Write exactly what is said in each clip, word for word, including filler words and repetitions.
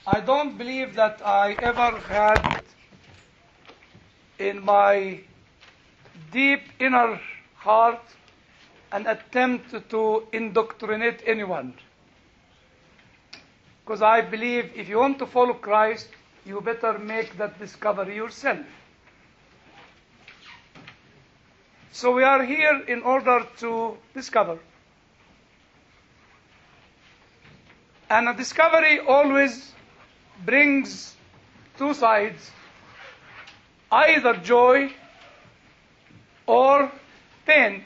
I don't believe that I ever had in my deep inner heart an attempt to indoctrinate anyone. Because I believe if you want to follow Christ, you better make that discovery yourself. So we are here in order to discover. And a discovery always brings two sides, either joy or pain.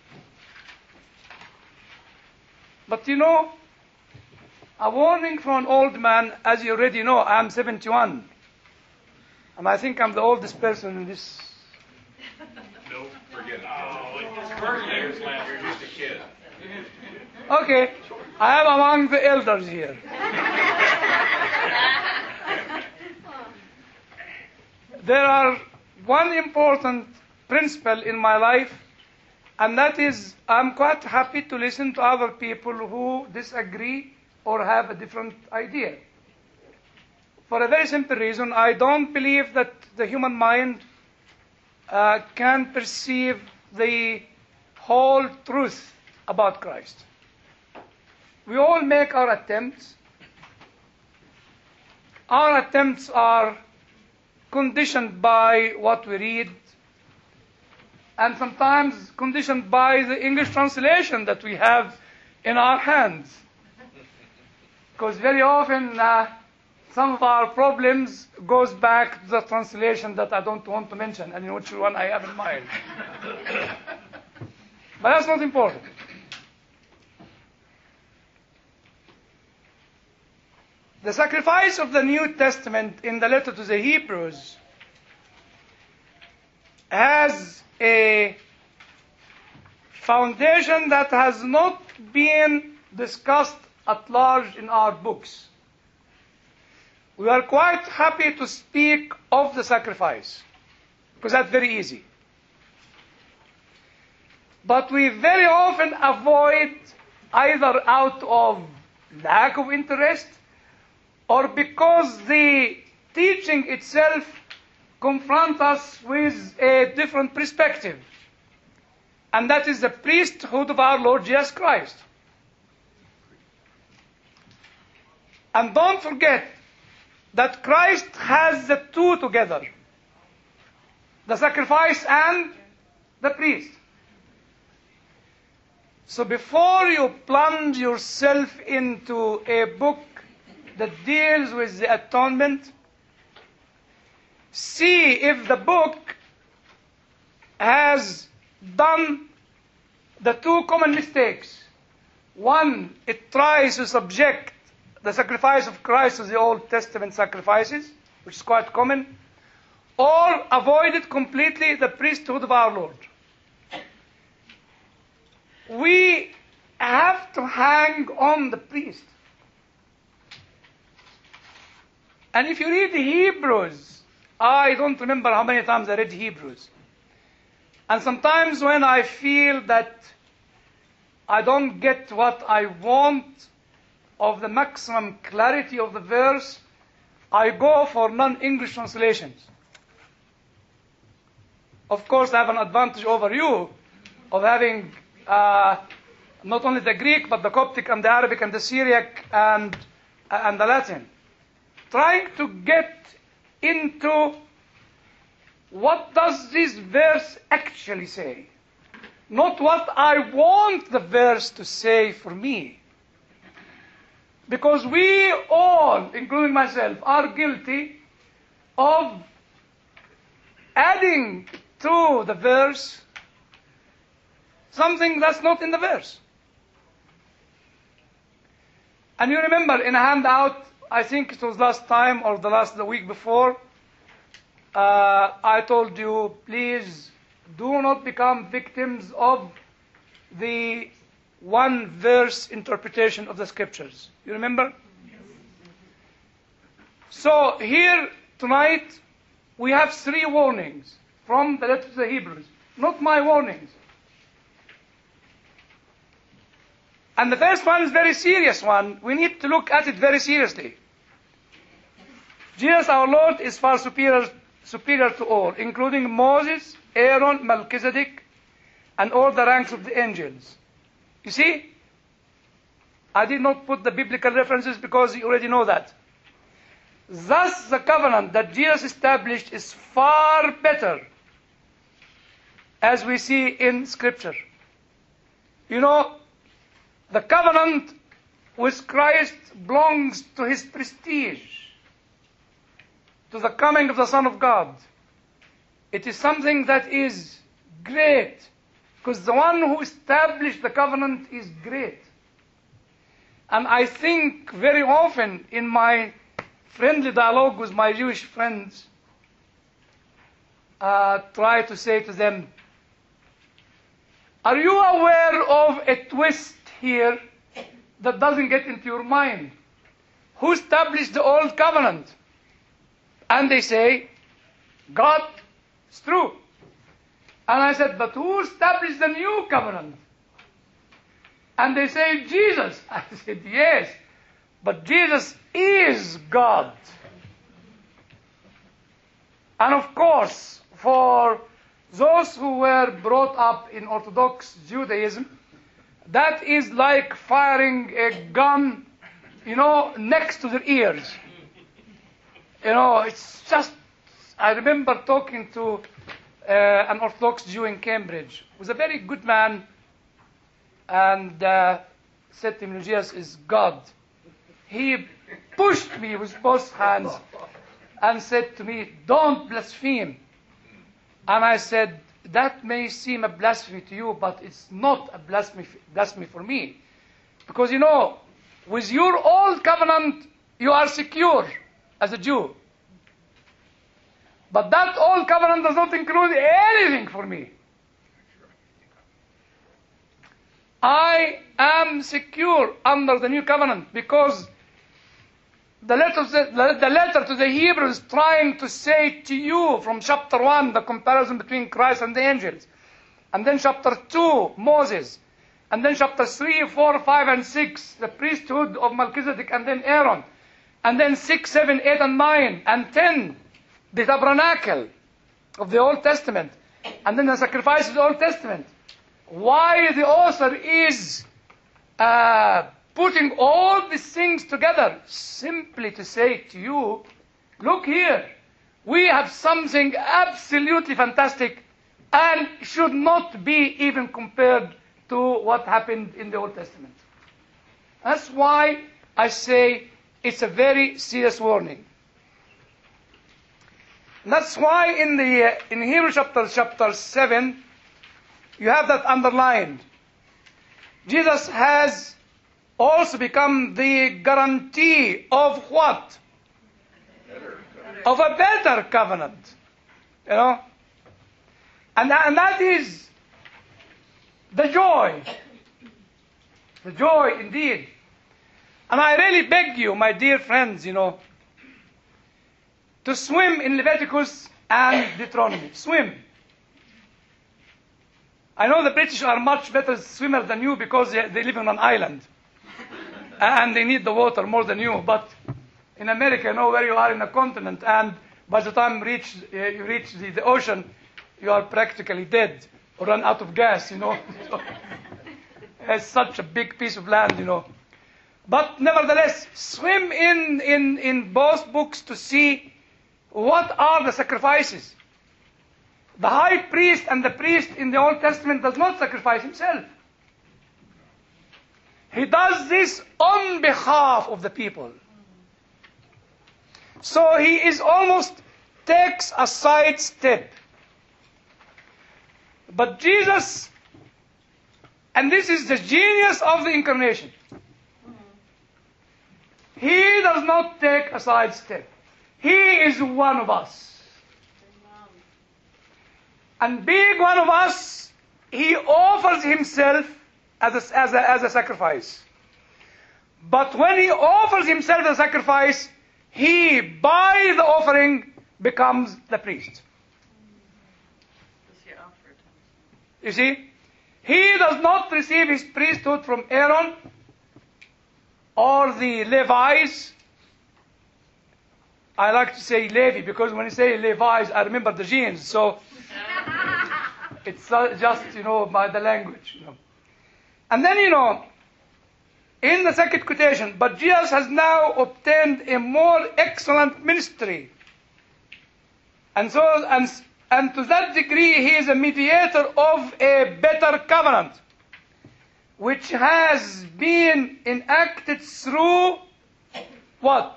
But you know, a warning from an old man, as you already know, I am seventy-one. And I think I'm the oldest person in this. No, forget it. Oh, it's birthday last year, just a kid. Okay, I am among the elders here. There are one important principle in my life, and that is I'm quite happy to listen to other people who disagree or have a different idea. For a very simple reason, I don't believe that the human mind uh, can perceive the whole truth about Christ. We all make our attempts. Our attempts are conditioned by what we read, and sometimes conditioned by the English translation that we have in our hands. Because very often uh, some of our problems goes back to the translation that I don't want to mention, and in which one I have in mind. But that's not important. The sacrifice of the New Testament in the letter to the Hebrews has a foundation that has not been discussed at large in our books. We are quite happy to speak of the sacrifice, because that's very easy. But we very often avoid, either out of lack of interest or because the teaching itself confronts us with a different perspective. And that is the priesthood of our Lord Jesus Christ. And don't forget that Christ has the two together, the sacrifice and the priest. So before you plunge yourself into a book that deals with the atonement, see if the book has done the two common mistakes. One, it tries to subject the sacrifice of Christ to the Old Testament sacrifices, which is quite common, or avoided completely the priesthood of our Lord. We have to hang on the priest. And if you read the Hebrews, I don't remember how many times I read Hebrews. And sometimes when I feel that I don't get what I want of the maximum clarity of the verse, I go for non-English translations. Of course, I have an advantage over you of having uh, not only the Greek, but the Coptic and the Arabic and the Syriac and, uh, and the Latin. Trying to get into what does this verse actually say, not what I want the verse to say for me. Because we all, including myself, are guilty of adding to the verse something that's not in the verse. And you remember in a handout, I think it was last time or the last the week before, uh, I told you, please do not become victims of the one verse interpretation of the scriptures. You remember? Yes. So here tonight we have three warnings from the letter to the Hebrews. Not my warnings. And the first one is a very serious one. We need to look at it very seriously. Jesus our Lord is far superior, superior to all, including Moses, Aaron, Melchizedek, and all the ranks of the angels. You see? I did not put the biblical references because you already know that. Thus, the covenant that Jesus established is far better, as we see in Scripture. You know, the covenant with Christ belongs to his prestige, to the coming of the Son of God. It is something that is great, because the one who established the covenant is great. And I think very often in my friendly dialogue with my Jewish friends, uh, try to say to them, are you aware of a twist here that doesn't get into your mind? Who established the old covenant? And they say, God. It's true. And I said, but who established the new covenant? And they say, Jesus. I said, yes, but Jesus is God. And of course, for those who were brought up in Orthodox Judaism, that is like firing a gun, you know, next to their ears. You know, it's just, I remember talking to uh, an Orthodox Jew in Cambridge, who was a very good man, and uh, said to him, Jesus is God. He pushed me with both hands and said to me, don't blaspheme. And I said, that may seem a blasphemy to you, but it's not a blasphemy, blasphemy for me. Because, you know, with your old covenant, you are secure as a Jew. But that old covenant does not include anything for me. I am secure under the new covenant because the letter, the, the letter to the Hebrews trying to say to you from chapter one, the comparison between Christ and the angels. And then chapter two, Moses. And then chapter three, four, five, and six, the priesthood of Melchizedek and then Aaron. And then six, seven, eight, and nine, and ten, the tabernacle of the Old Testament. And then the sacrifice of the Old Testament. Why the author is uh, putting all these things together? Simply to say to you, look here, we have something absolutely fantastic and should not be even compared to what happened in the Old Testament. That's why I say it's a very serious warning. And that's why in the uh, in Hebrews chapter chapter seven, you have that underlined. Jesus has also become the guarantee of what? Better. Of a better covenant. You know? And that, and that is the joy. The joy indeed. And I really beg you, my dear friends, you know, to swim in Leviticus and Deuteronomy. Swim. I know the British are much better swimmers than you because they, they live on an island. And they need the water more than you. But in America, you know where you are in a continent. And by the time you reach, uh, you reach the, the ocean, you are practically dead or run out of gas, you know. So, it's such a big piece of land, you know. But nevertheless, swim in, in, in both books to see what are the sacrifices. The high priest and the priest in the Old Testament does not sacrifice himself. He does this on behalf of the people. So he is almost takes a side step. But Jesus, and this is the genius of the incarnation, he does not take a side step. He is one of us. And being one of us, he offers himself as a, as a, as a sacrifice. But when he offers himself as a sacrifice, he, by the offering, becomes the priest. You see? He does not receive his priesthood from Aaron or the Levites. I like to say Levi, because when you say Levi's, I remember the genes. So it's uh, just, you know, by the language. You know. And then, you know, in the second quotation, but Jesus has now obtained a more excellent ministry. And so, and, and to that degree, he is a mediator of a better covenant, which has been enacted through what?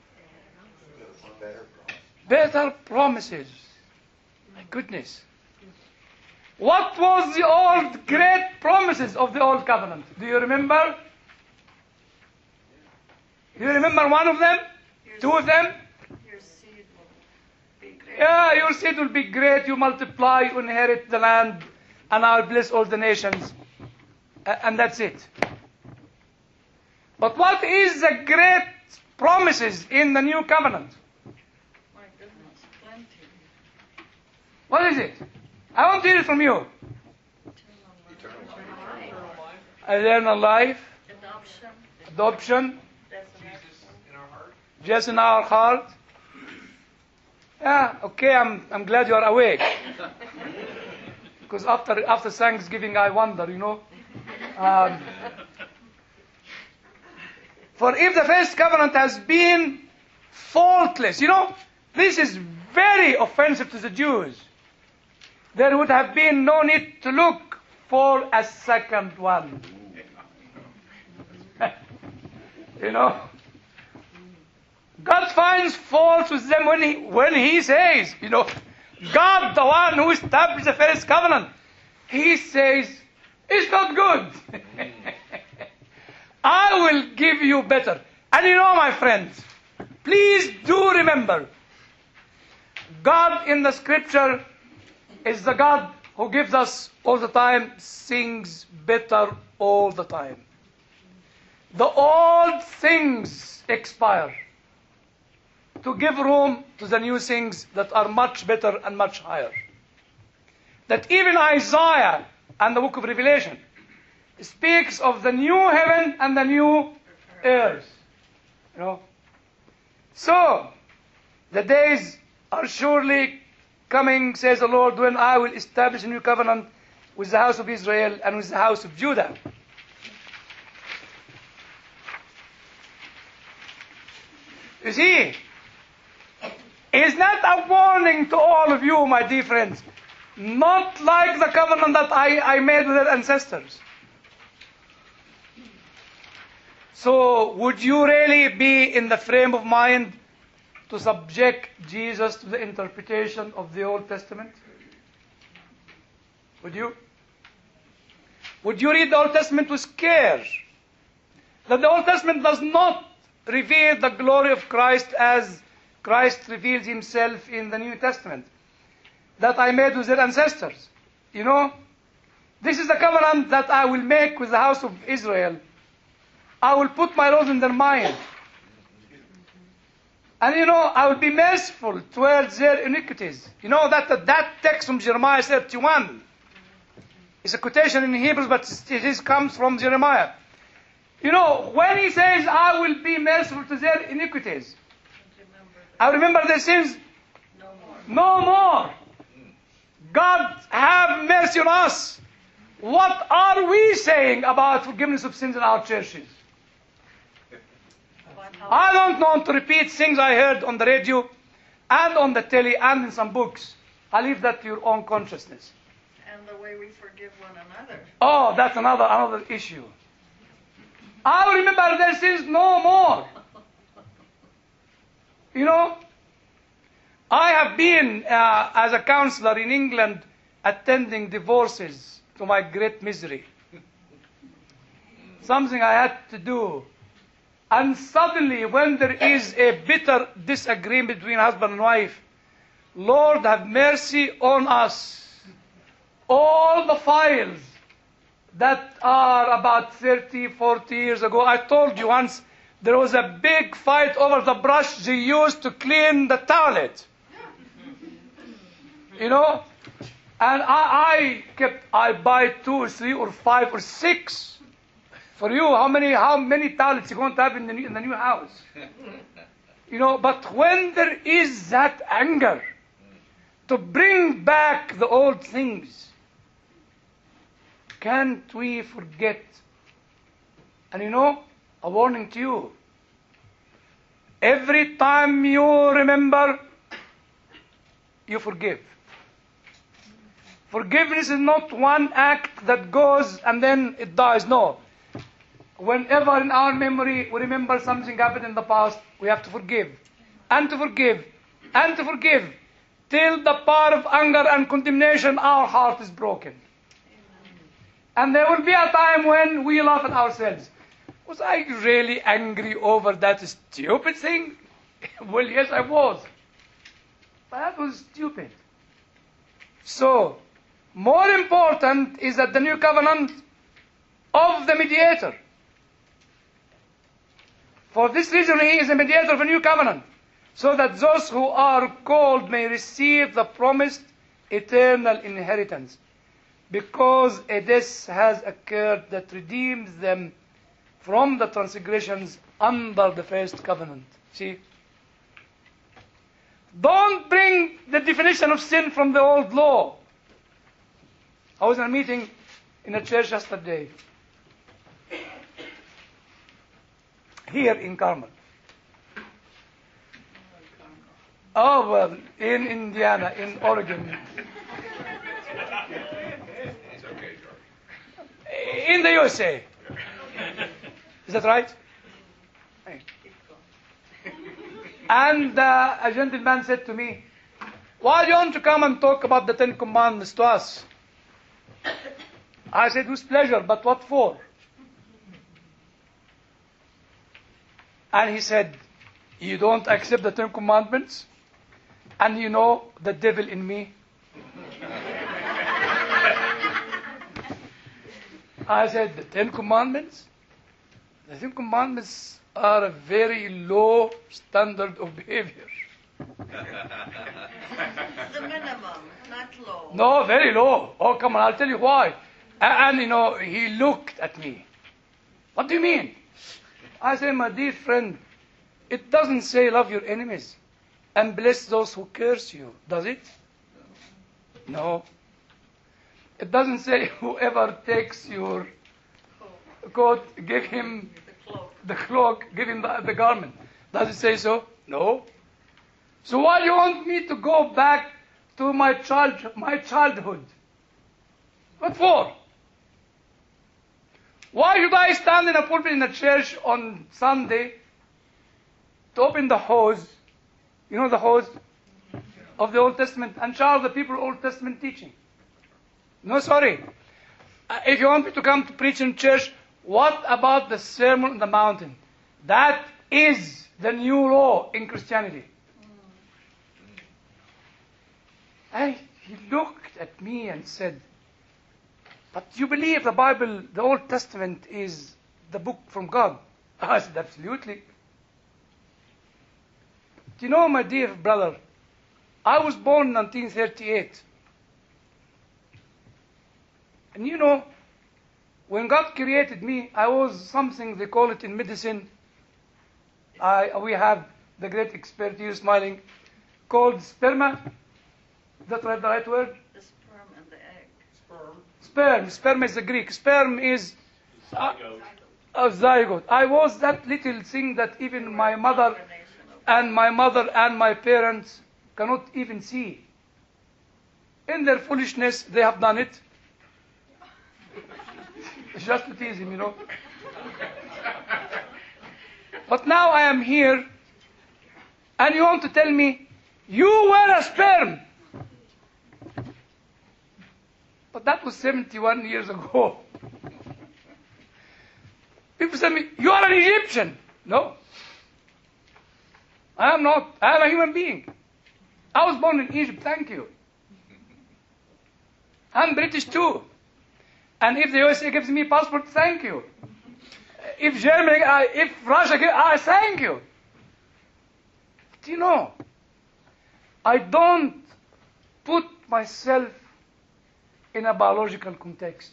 Better promises. My goodness. What was the old great promises of the old covenant? Do you remember? Do you remember one of them? Your Two of them? Your seed will be great. Yeah, your seed will be great. You multiply, you inherit the land, and I'll bless all the nations. A- And that's it. But what is the great promises in the new covenant? My goodness, plenty. What is it? I want to hear it from you. Eternal life. Eternal life, Adoption. adoption, Resurrection. in our heart. just in our heart. Yeah, okay, I'm I'm glad you are awake. Because after after Thanksgiving, I wonder, you know. Um, for if the first covenant has been faultless, you know, this is very offensive to the Jews. There would have been no need to look for a second one. You know, God finds fault with them when he, when he says, you know, God, the one who established the first covenant, he says, it's not good. I will give you better. And you know, my friends, please do remember, God in the scripture is the God who gives us all the time things better all the time. The old things expire to give room to the new things that are much better and much higher. That even Isaiah and the book of Revelation speaks of the new heaven and the new earth. You know? So, the days are surely coming, says the Lord, when I will establish a new covenant with the house of Israel and with the house of Judah. You see, it's not a warning to all of you, my dear friends, not like the covenant that I, I made with our ancestors. So, would you really be in the frame of mind to subject Jesus to the interpretation of the Old Testament? Would you? Would you read the Old Testament with care? That the Old Testament does not reveal the glory of Christ as Christ reveals himself in the New Testament that I made with their ancestors. You know, this is the covenant that I will make with the house of Israel. I will put my laws in their mind. And you know, I will be merciful towards their iniquities. You know, that that text from Jeremiah thirty-one is a quotation in Hebrews, but it is, comes from Jeremiah. You know, when he says, I will be merciful to their iniquities, I remember their sins No more. no more. God, have mercy on us. What are we saying about forgiveness of sins in our churches? But how- I don't want to repeat things I heard on the radio and on the telly and in some books. I leave that to your own consciousness. And the way we forgive one another. Oh, that's another another issue. I will remember their sins no more. You know, I have been, uh, as a counselor in England, attending divorces to my great misery. Something I had to do. And suddenly, when there is a bitter disagreement between husband and wife, Lord, have mercy on us. All the files that are about thirty, forty years ago, I told you once, there was a big fight over the brush they used to clean the toilet. You know? And I, I kept, I buy two or three or five or six. For you, how many how many toilets you going to have in the new, in the new house? You know, but when there is that anger to bring back the old things, can't we forget? And you know, a warning to you. Every time you remember, you forgive. Forgiveness is not one act that goes and then it dies. No. Whenever in our memory we remember something happened in the past, we have to forgive. And to forgive. And to forgive. Till the power of anger and condemnation, our heart is broken. And there will be a time when we laugh at ourselves. Was I really angry over that stupid thing? Well, yes, I was. But that was stupid. So, more important is that the new covenant of the mediator. For this reason, he is a mediator of a new covenant, so that those who are called may receive the promised eternal inheritance, because a death has occurred that redeems them from the transgressions under the first covenant. See? Don't bring the definition of sin from the old law. I was in a meeting in a church yesterday, here in Carmel. Oh, well, in Indiana, in Oregon. It's okay, George. In the U S A. Is that right? And uh, a gentleman said to me, why don't you come and talk about the Ten Commandments to us? I said, with pleasure, but what for? And he said, you don't accept the Ten Commandments? And you know the devil in me? I said, the Ten Commandments? The Ten Commandments are a very low standard of behavior. The minimum, not low. No, very low. Oh, come on, I'll tell you why. And, and, you know, he looked at me. What do you mean? I said, my dear friend, it doesn't say love your enemies and bless those who curse you, does it? No. It doesn't say whoever takes your coat, give him The cloak. the cloak, give him the, the garment. Does it say so? No. So why do you want me to go back to my child, my childhood? What for? Why should I stand in a pulpit in a church on Sunday to open the hose, you know the hose of the Old Testament, and shout the people Old Testament teaching? No, sorry. Uh, if you want me to come to preach in church, what about the Sermon on the Mountain? That is the new law in Christianity. And he looked at me and said, but you believe the Bible, the Old Testament, is the book from God? I said, absolutely. Do you know, my dear brother, I was born in nineteen thirty-eight. And you know, when God created me, I was something, they call it in medicine, I, we have the great expert here smiling, called sperma. Is that right, the right word? The sperm and the egg. Sperm. Sperm. Sperm is the Greek. Sperm is uh, Zygote. a zygote. I was that little thing that even my mother Combination of- and my mother and my parents cannot even see. In their foolishness, they have done it. It's just to tease him, you know. But now I am here, and you want to tell me, you were a sperm. But that was seventy-one years ago. People say to me, you are an Egyptian. No. I am not. I am a human being. I was born in Egypt, thank you. I'm British too. And if the U S A gives me passport, thank you. If Germany, uh, if Russia, gives, I thank you. Do you know, I don't put myself in a biological context.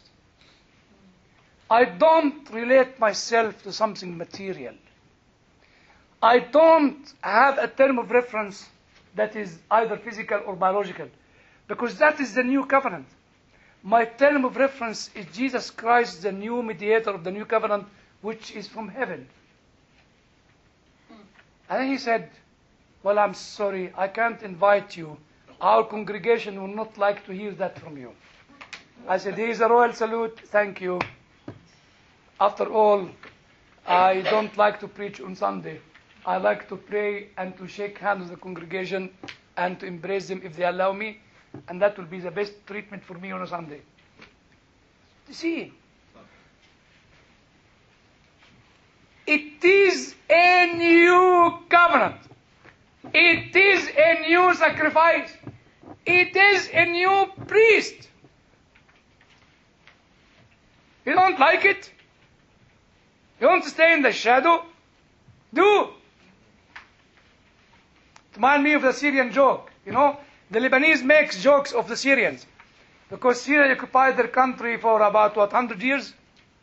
I don't relate myself to something material. I don't have a term of reference that is either physical or biological, because that is the new covenant. My term of reference is Jesus Christ, the new mediator of the new covenant, which is from heaven. And then he said, well, I'm sorry, I can't invite you. Our congregation will not like to hear that from you. I said, here's a royal salute, thank you. After all, I don't like to preach on Sunday. I like to pray and to shake hands with the congregation and to embrace them if they allow me. And that will be the best treatment for me on a Sunday. You see, it is a new covenant. It is a new sacrifice. It is a new priest. You don't like it? You want to stay in the shadow? Do. It reminds me of the Syrian joke. You know, the Lebanese makes jokes of the Syrians because Syria occupied their country for about, what, one hundred years?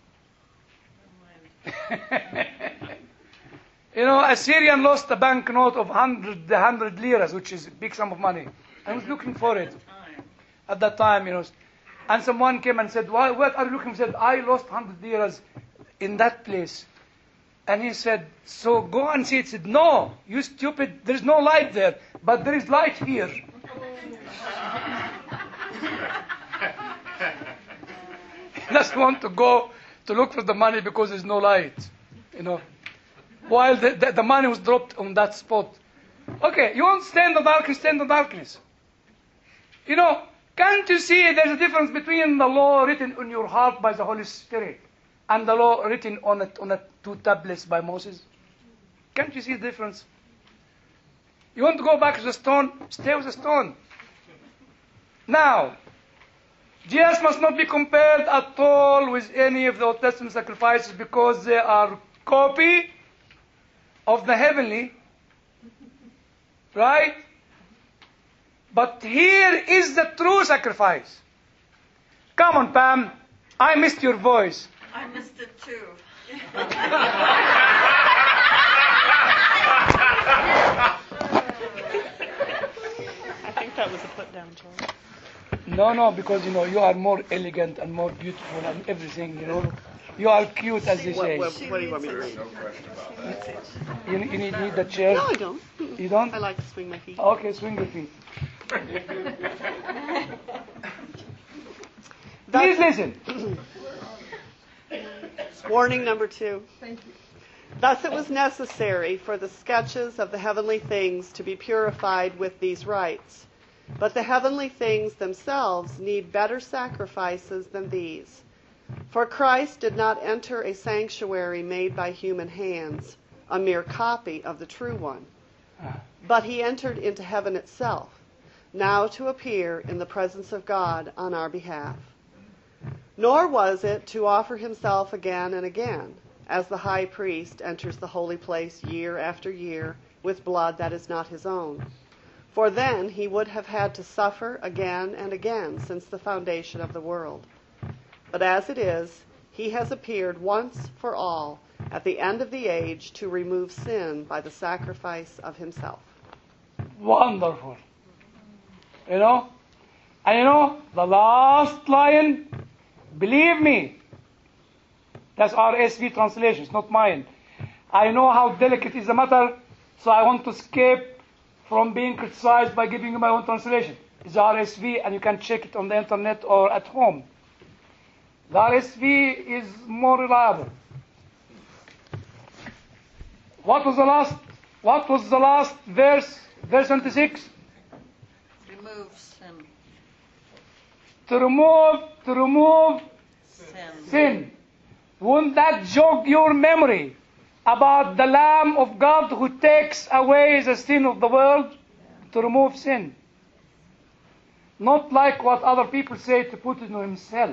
You know, a Syrian lost a banknote of one hundred, one hundred liras, which is a big sum of money. I was looking for it at that time, you know. And someone came and said, Why, what are you looking for? He said, I lost one hundred liras in that place. And he said, so go and see it. He said, no, you stupid, there's no light there, but there is light here. He doesn't want to go to look for the money because there's no light, you know. While the, the, the money was dropped on that spot. Okay, you want to stay in the darkness, stay in the darkness. You know, can't you see there's a difference between the law written on your heart by the Holy Spirit and the law written on a, on a two tablets by Moses? Can't you see the difference? You want to go back to the stone? Stay with the stone. Now, Jesus must not be compared at all with any of the Old Testament sacrifices because they are copy of the heavenly. Right? But here is the true sacrifice. Come on, Pam. I missed your voice. I missed it too. I think that was a put down, Joel. No, no, because, you know, you are more elegant and more beautiful and everything, you know. You are cute, as they say. What, what, what do you want me to read? You, you need, need the chair? No, I don't. You don't? I like to swing my feet. Okay, swing your feet. Please listen. Warning number two. Thank you. Thus it was necessary for the sketches of the heavenly things to be purified with these rites. But the heavenly things themselves need better sacrifices than these. For Christ did not enter a sanctuary made by human hands, a mere copy of the true one. But he entered into heaven itself, now to appear in the presence of God on our behalf. Nor was it to offer himself again and again, as the high priest enters the holy place year after year with blood that is not his own. For then he would have had to suffer again and again since the foundation of the world. But as it is, he has appeared once for all at the end of the age to remove sin by the sacrifice of himself. Wonderful. You know? And you know, the last line, believe me, that's R S V translation, it's not mine. I know how delicate is the matter, so I want to escape from being criticized by giving you my own translation. It's R S V, and you can check it on the internet or at home. The R S V is more reliable. What was the last? What was the last verse? Verse twenty-six. Remove sin. To remove, to remove Sin. sin. Won't that jog your memory about the Lamb of God who takes away the sin of the world? To remove sin. Not like what other people say, to put it on himself.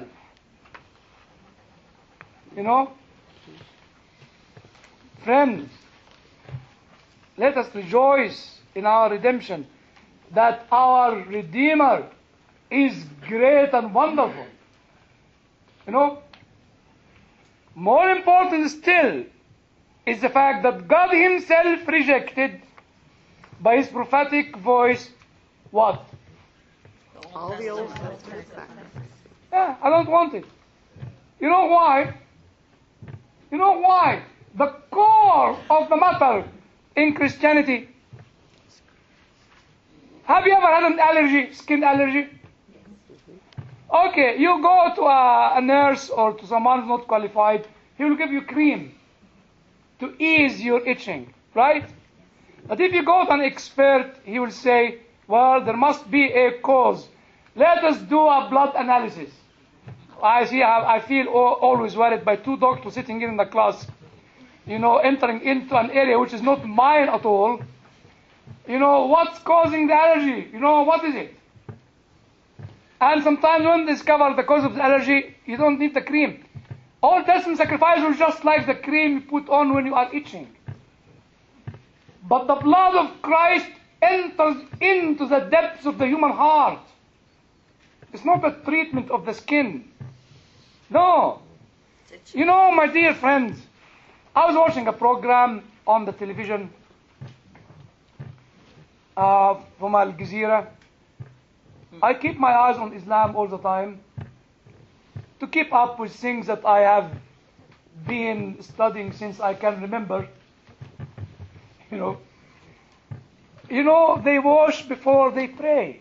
You know? Friends, let us rejoice in our redemption, that our Redeemer is great and wonderful. You know? More important still, is the fact that God himself rejected by his prophetic voice what? All the Old Testament sacrifices. Yeah, I don't want it. You know why? You know why? The core of the matter in Christianity. Have you ever had an allergy, skin allergy? Okay, you go to a, a nurse or to someone who's not qualified, he will give you cream to ease your itching, right? But if you go to an expert, he will say, well, there must be a cause. Let us do a blood analysis. I see, I, I feel always worried by two doctors sitting in the class, you know, entering into an area which is not mine at all. You know, what's causing the allergy? You know, what is it? And sometimes when they discover the cause of the allergy, you don't need the cream. Old Testament sacrifice was just like the cream you put on when you are itching. But the blood of Christ enters into the depths of the human heart. It's not a treatment of the skin. No. You know, my dear friends, I was watching a program on the television uh, from Al Jazeera. I keep my eyes on Islam all the time to keep up with things that I have been studying since I can remember. You know, you know, they wash before they pray.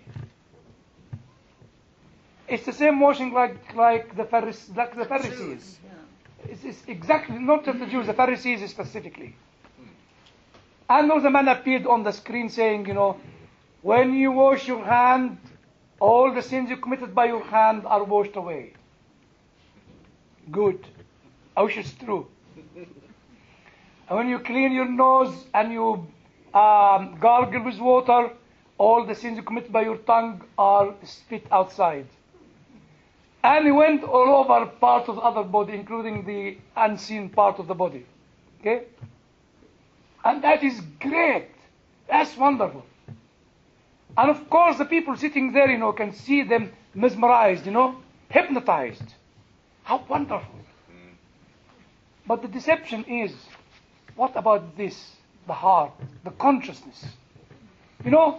It's the same washing like like the Pharisees. Like the Pharisees. It's, it's exactly not just the Jews, the Pharisees specifically. And there was a man appeared on the screen saying, you know, when you wash your hand, all the sins you committed by your hand are washed away. Good. I wish it's true. And when you clean your nose and you um, gargle with water, all the sins you commit by your tongue are spit outside. And he went all over parts of the other body, including the unseen part of the body. Okay? And that is great. That's wonderful. And of course, the people sitting there, you know, can see them mesmerized, you know, hypnotized. How wonderful. But the deception is, what about this? The heart, the consciousness. You know,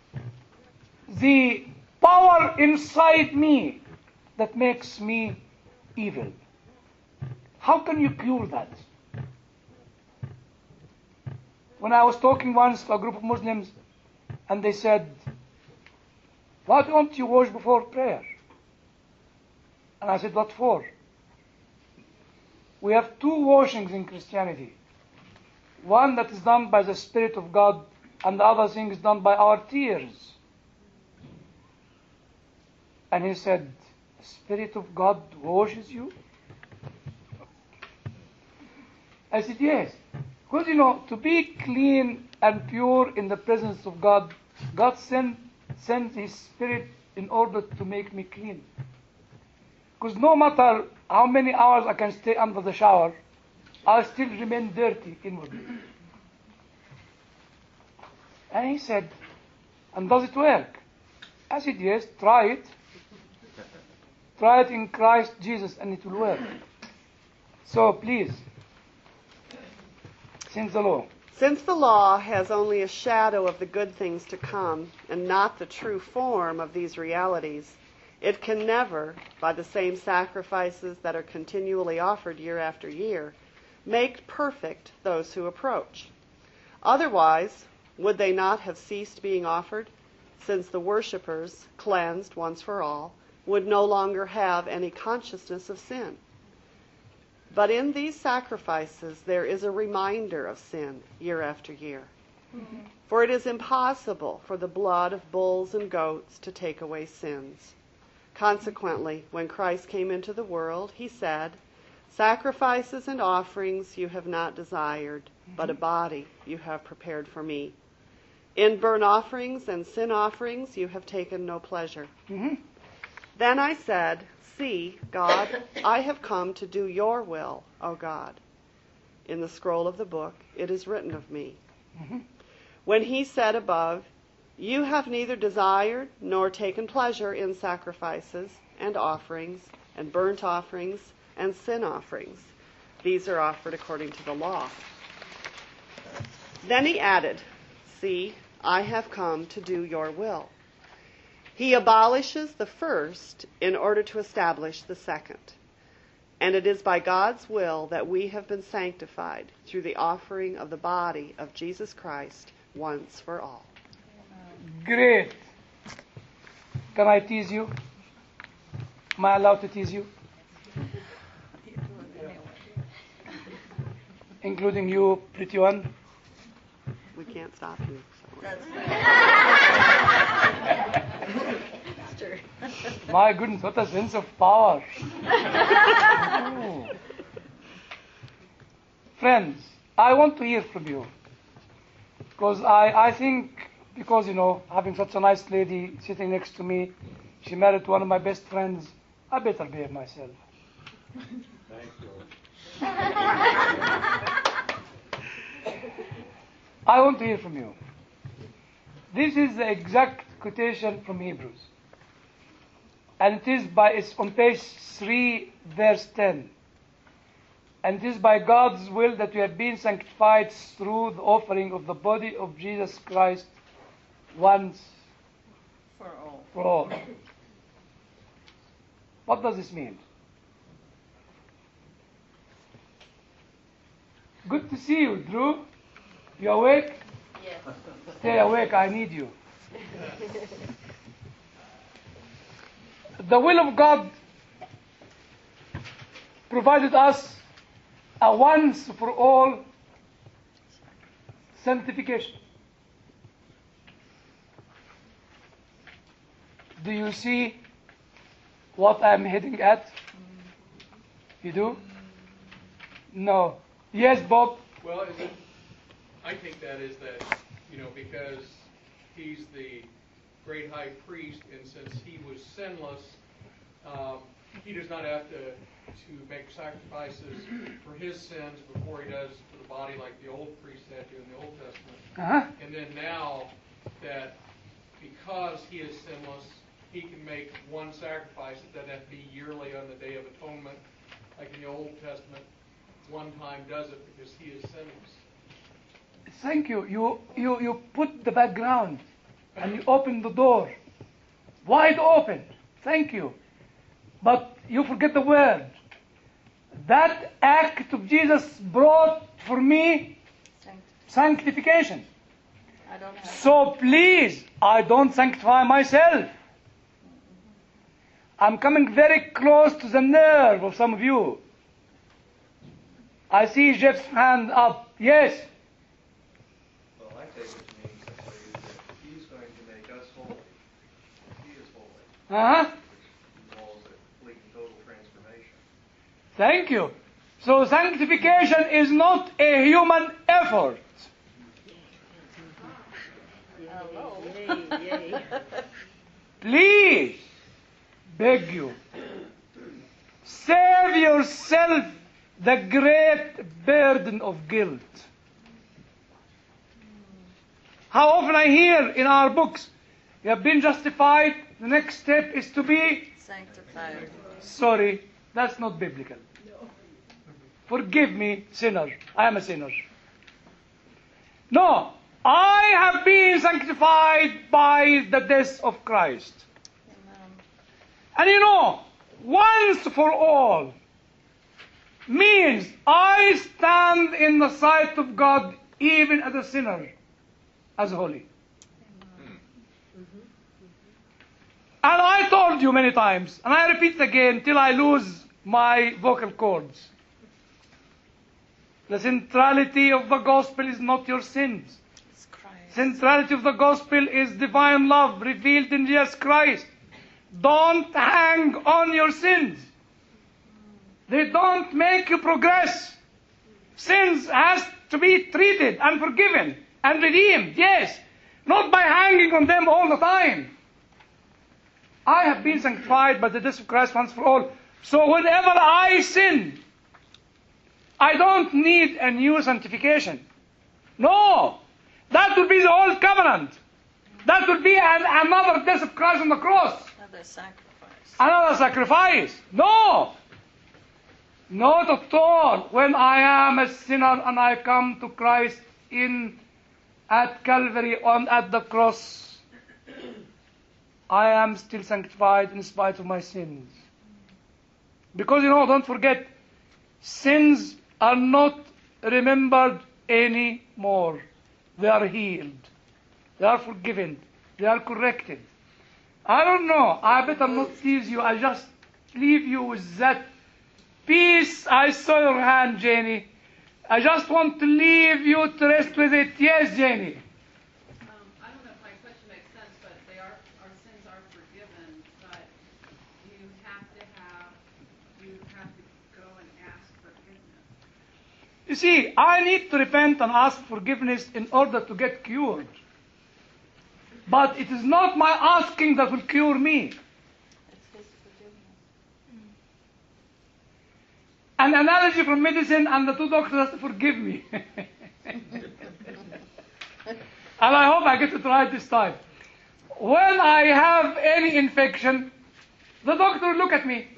the power inside me that makes me evil. How can you cure that? When I was talking once to a group of Muslims, and they said, why don't you wash before prayer? And I said, what for? We have two washings in Christianity. One that is done by the Spirit of God, and the other thing is done by our tears. And he said, the Spirit of God washes you? I said, yes. Because, you know, to be clean and pure in the presence of God, God sent, sent His Spirit in order to make me clean. Because no matter how many hours I can stay under the shower, I'll still remain dirty inwardly. And he said, and does it work? I said, yes, try it. Try it in Christ Jesus and it will work. So please, since the law. Since the law has only a shadow of the good things to come and not the true form of these realities, it can never, by the same sacrifices that are continually offered year after year, make perfect those who approach. Otherwise, would they not have ceased being offered, since the worshippers, cleansed once for all, would no longer have any consciousness of sin? But in these sacrifices there is a reminder of sin year after year. Mm-hmm. For it is impossible for the blood of bulls and goats to take away sins. Consequently, when Christ came into the world, he said, sacrifices and offerings you have not desired, mm-hmm. but a body you have prepared for me. In burnt offerings and sin offerings you have taken no pleasure. Mm-hmm. Then I said, see, God, I have come to do your will, O God. In the scroll of the book it is written of me. Mm-hmm. When he said above, you have neither desired nor taken pleasure in sacrifices and offerings and burnt offerings and sin offerings. These are offered according to the law. Then he added, "See, I have come to do your will." He abolishes the first in order to establish the second. And it is by God's will that we have been sanctified through the offering of the body of Jesus Christ once for all. Great. Can I tease you? Am I allowed to tease you? You do it anyway. Including you, pretty one? We can't stop you. So. That's true. My goodness, what a sense of power. Oh. Friends, I want to hear from you. Because I, I think, because, you know, having such a nice lady sitting next to me, she married one of my best friends, I better behave myself. Thanks, George. I want to hear from you. This is the exact quotation from Hebrews. And it is by, it's on page three, verse ten. And it is by God's will that we have been sanctified through the offering of the body of Jesus Christ once For all. for all. What does this mean? Good to see you, Drew. You awake? Yes. Stay awake, I need you. The will of God provided us a once for all sanctification. Do you see what I'm heading at? You do? No. Yes, Bob? Well, is it, I think that is that, you know, because he's the great high priest, and since he was sinless, um, he does not have to to make sacrifices for his sins before he does for the body like the old priest had to in the Old Testament. Uh-huh. And then now that because he is sinless, he can make one sacrifice. It doesn't have to be yearly on the Day of Atonement like in the Old Testament. One time does it because he is sinless. Thank you. You, you. you put the background and you open the door. Wide open. Thank you. But you forget the word. That act of Jesus brought for me sanctification. I don't have. So please, I don't sanctify myself. I'm coming very close to the nerve of some of you. I see Jeff's hand up. Yes. Well, I take it to mean simply that he's going to make us holy. He is holy, Uh-huh. which involves a complete and total transformation. Thank you. So sanctification is not a human effort. Hello. Please, beg you, save yourself the great burden of guilt. How often I hear in our books, you have been justified, the next step is to be Sanctified. sorry, that's not biblical. Forgive me, sinner. I am a sinner. No, I have been sanctified by the death of Christ. Amen. And you know, once for all means I stand in the sight of God even as a sinner, as holy. And I told you many times, and I repeat it again till I lose my vocal cords. The centrality of the gospel is not your sins. It's Christ. Centrality of the gospel is divine love revealed in Jesus Christ. Don't hang on your sins. They don't make you progress. Sins has to be treated and forgiven and redeemed, yes, not by hanging on them all the time. I have been sanctified by the death of Christ once for all. So whenever I sin, I don't need a new sanctification. No, that would be the old covenant. That would be an, another death of Christ on the cross. Another sacrifice. Another sacrifice. No. Not at all. When I am a sinner and I come to Christ in at Calvary, on at the cross, I am still sanctified in spite of my sins. Because, you know, don't forget, sins are not remembered anymore. They are healed. They are forgiven. They are corrected. I don't know. I better not tease you. I just leave you with that peace. I saw your hand, Janie. I just want to leave you to rest with it. Yes, Janie. Um, I don't know if my question makes sense, but they are, our sins are forgiven, but you have to have, you have to go and ask forgiveness. You see, I need to repent and ask forgiveness in order to get cured. But it is not my asking that will cure me. It's His forgiveness. An analogy from medicine, and the two doctors have to forgive me. And I hope I get it right this time. When I have any infection, the doctor will look at me.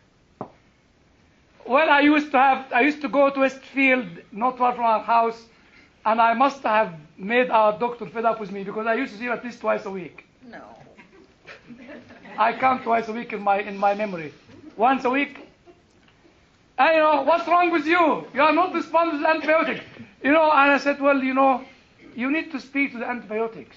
When I used to have, I used to go to Westfield, not far from our house, and I must have made our doctor fed up with me because I used to see him at least twice a week. No. I count twice a week in my in my memory. Once a week. And you know, what's wrong with you? You are not responding to antibiotics. You know, and I said, well, you know, you need to speak to the antibiotics.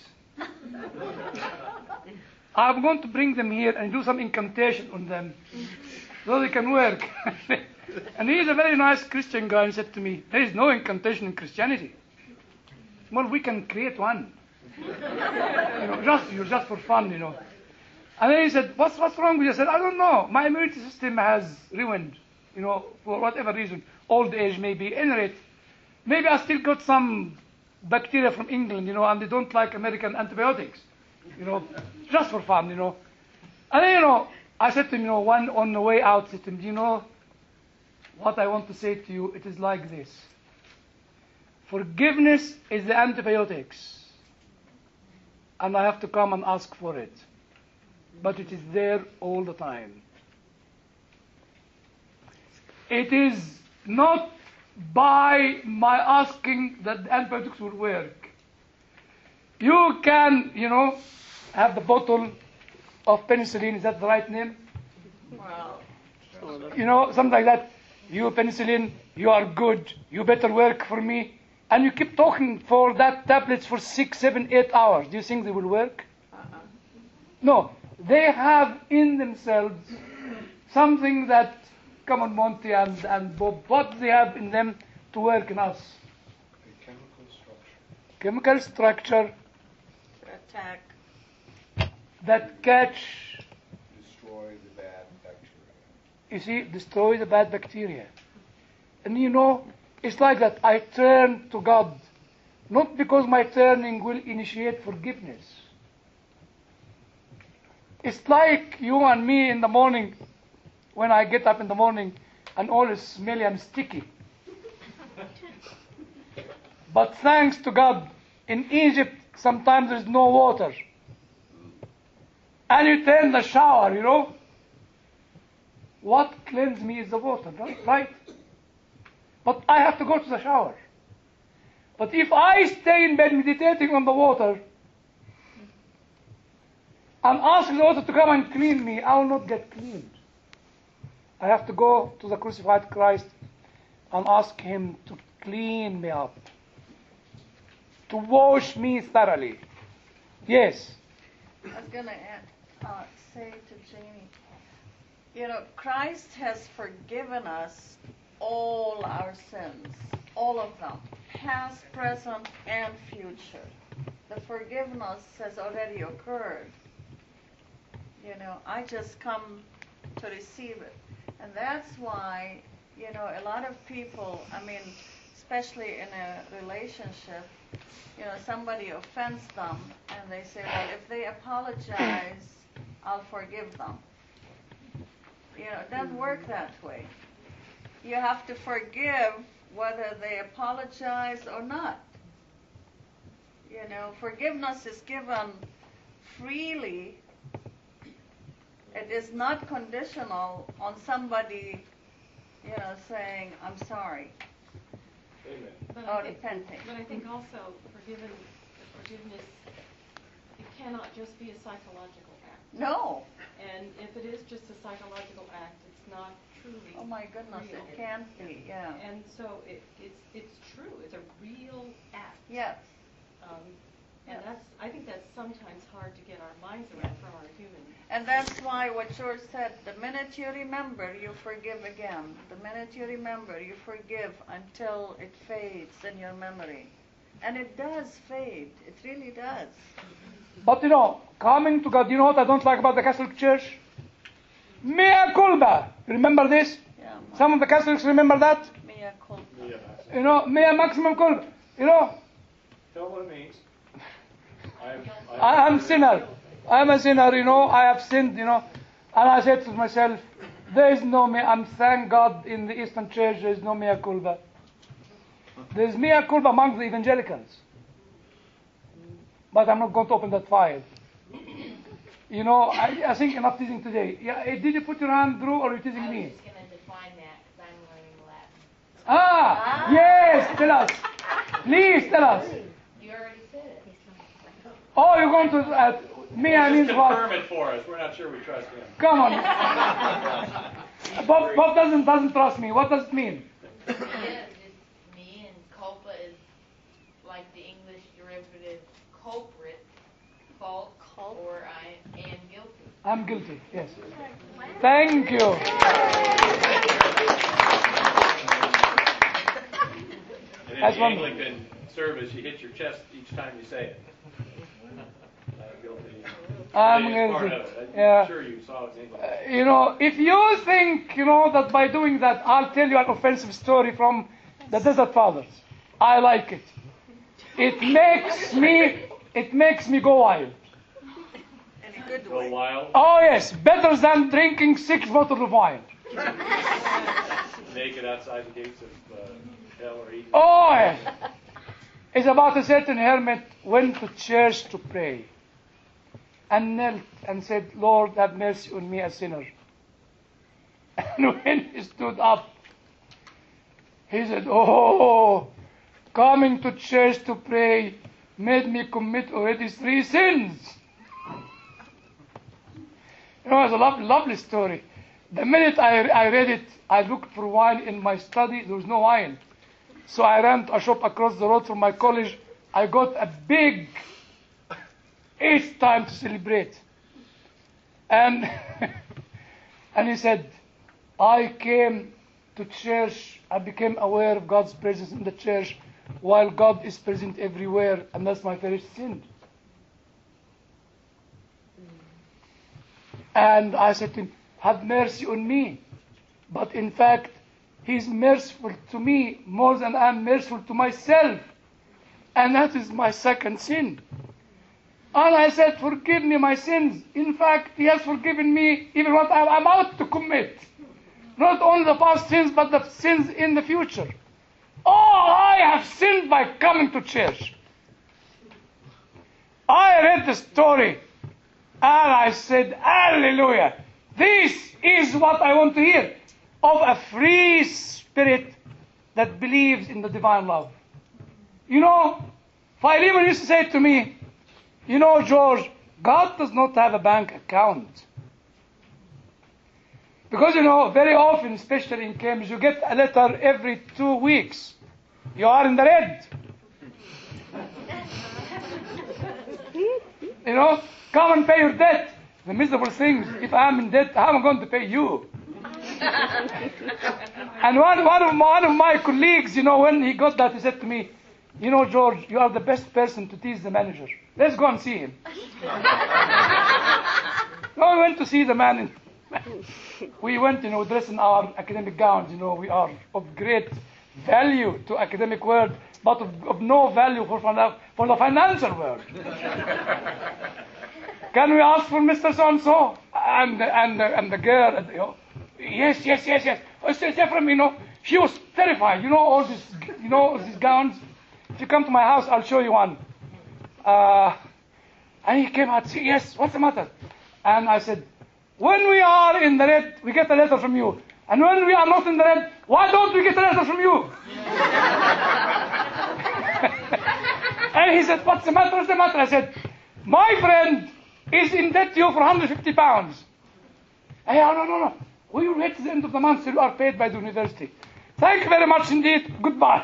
I'm going to bring them here and do some incantation on them so they can work. And he's a very nice Christian guy and said to me, there is no incantation in Christianity. Well, we can create one. You know, just, just for fun, you know. And then he said, what's, what's wrong with you? I said, I don't know. My immunity system has ruined, you know, for whatever reason. Old age, maybe. Any rate, maybe I still got some bacteria from England, you know, and they don't like American antibiotics. You know, just for fun, you know. And then, you know, I said to him, you know, one on the way out, I said to him, you know, what I want to say to you, it is like this. Forgiveness is the antibiotics. And I have to come and ask for it. But it is there all the time. It is not by my asking that the antibiotics will work. You can, you know, have the bottle of penicillin, is that the right name? Well, You know, something like that. You penicillin, you are good, you better work for me. And you keep talking for that tablets for six, seven, eight hours. Do you think they will work? uh-uh. No. They have in themselves something that, come on, Monty and, and Bob, what they have in them to work in us? A chemical structure. Chemical structure To attack. that catch, Destroy the bad bacteria. you see, destroy the bad bacteria. And you know, it's like that. I turn to God, not because my turning will initiate forgiveness. It's like you and me in the morning, when I get up in the morning and all is smelly and sticky. But thanks to God, in Egypt, sometimes there's no water. And you turn the shower, you know. What cleanses me is the water, right? But I have to go to the shower. But if I stay in bed meditating on the water and ask the water to come and clean me, I will not get cleaned. I have to go to the crucified Christ and ask Him to clean me up, to wash me thoroughly. Yes. I was going to uh, say to Jamie, you know, Christ has forgiven us all our sins, all of them, past, present, and future. The forgiveness has already occurred. You know, I just come to receive it. And that's why, you know, a lot of people, I mean, especially in a relationship, you know, somebody offends them and they say, well, if they apologize, I'll forgive them. You know, it doesn't work that way. You have to forgive whether they apologize or not. You know, forgiveness is given freely. It is not conditional on somebody, you know, saying, I'm sorry, But or I think, repenting. but I think also forgiven, forgiveness, it cannot just be a psychological act. No. And if it is just a psychological act, it's not truly Oh my goodness, real. it can't be, yeah. And so it, it's it's true. It's a real act. Yes. Um, and Yes. that's I think that's sometimes hard to get our minds around from our human. And that's why what George said, the minute you remember, you forgive again. The minute you remember, you forgive until it fades in your memory. And it does fade. It really does. But you know, coming to God, you know what I don't like about the Catholic Church? Mea culpa. Remember this? Yeah. Some of the Catholics remember that? Mea culpa. You know, mea maximum culpa. You know, Tell what it means. I'm, I'm, I am sinner. I am a sinner, you know, I have sinned, you know. And I said to myself, there is no mea, and thank God in the Eastern Church there is no mea culpa. There is mea culpa among the evangelicals. But I'm not going to open that file. You know, I, I think enough teasing today. Yeah, eh, did you put your hand, Drew, or are you teasing I was me? just going to define that because I'm learning Latin. Ah, yes, tell us. Please tell us. You already said it. Oh, you're going to, uh, mea Just means confirm what? it for us. We're not sure we trust him. Come on. Bob, Bob doesn't, doesn't trust me. What does it mean? Yeah, just me, and culpa is like the English derivative culprit, fault, or I am guilty. I'm guilty, yes. Thank you. And in That's the one- Anglican service, you hit your chest each time you say it. Uh, guilty. I'm It's part guilty. of it. I'm Yeah. sure you saw it in England. Uh, you know, if you think, you know, that by doing that, I'll tell you an offensive story from the Desert Fathers. I like it. It makes me, it makes me go wild. In a good Go way. wild, Oh yes, better than drinking six bottles of wine. naked outside the gates of uh, hell or Eden. Oh yes. It's about a certain hermit went to church to pray and knelt and said, Lord, have mercy on me, a sinner. And when he stood up, he said, oh, coming to church to pray made me commit already three sins. You know, it's a lovely, lovely story. The minute I, I read it, I looked for wine in my study. There was no wine. So I ran to a shop across the road from my college. I got a big, it's time to celebrate. And, and he said, I came to church, I became aware of God's presence in the church while God is present everywhere, and that's my first sin. And I said to him, have mercy on me. But in fact, He's merciful to me more than I'm merciful to myself. And that is my second sin. And I said, forgive me my sins. In fact, He has forgiven me even what I'm about to commit. Not only the past sins, but the sins in the future. Oh, I have sinned by coming to church. I read the story and I said, hallelujah. This is what I want to hear. Of a free spirit that believes in the divine love. You know, Philemon used to say to me, you know, George, God does not have a bank account. Because, you know, very often, especially in Cambridge, you get a letter every two weeks. You are in the red. You know, come and pay your debt. The miserable things, if I'm in debt, how am I going to pay you? And one, one, of my, one of my colleagues, you know, when he got that, he said to me, you know, George, you are the best person to tease the manager. Let's go and see him. No, we went to see the man. In, we went, you know, dressed in our academic gowns. You know, we are of great value to academic world, but of, of no value for, for the financial world. Can we ask for Mister So-and-so? And, and, and the girl, you know, yes, yes, yes, yes. Ephraim, you know, she was terrified. You know, all this, you know, all these gowns. If you come to my house, I'll show you one. Uh, and he came out, yes, what's the matter? And I said, when we are in the red, we get a letter from you. And when we are not in the red, why don't we get a letter from you? And he said, what's the matter? What's the matter? I said, my friend is in debt to you for one hundred fifty pounds. Hey, no, no, no, no. We will wait to the end of the month till you are paid by the university. Thank you very much indeed. Goodbye.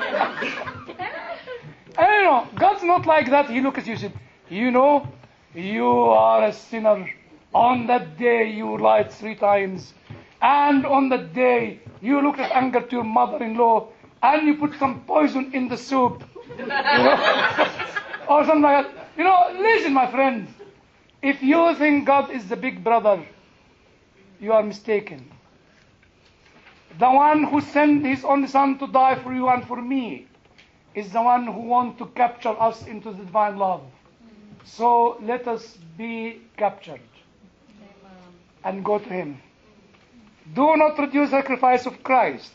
And you know, God's not like that. He looks at you and said, you know, you are a sinner. On that day you lied three times. And on that day you looked at anger to your mother-in-law and you put some poison in the soup. You know? Or something like that. You know, listen, my friend. If you think God is the big brother, you are mistaken. The one who sent his only son to die for you and for me is the one who wants to capture us into the divine love. So let us be captured and go to him. Do not reduce the sacrifice of Christ.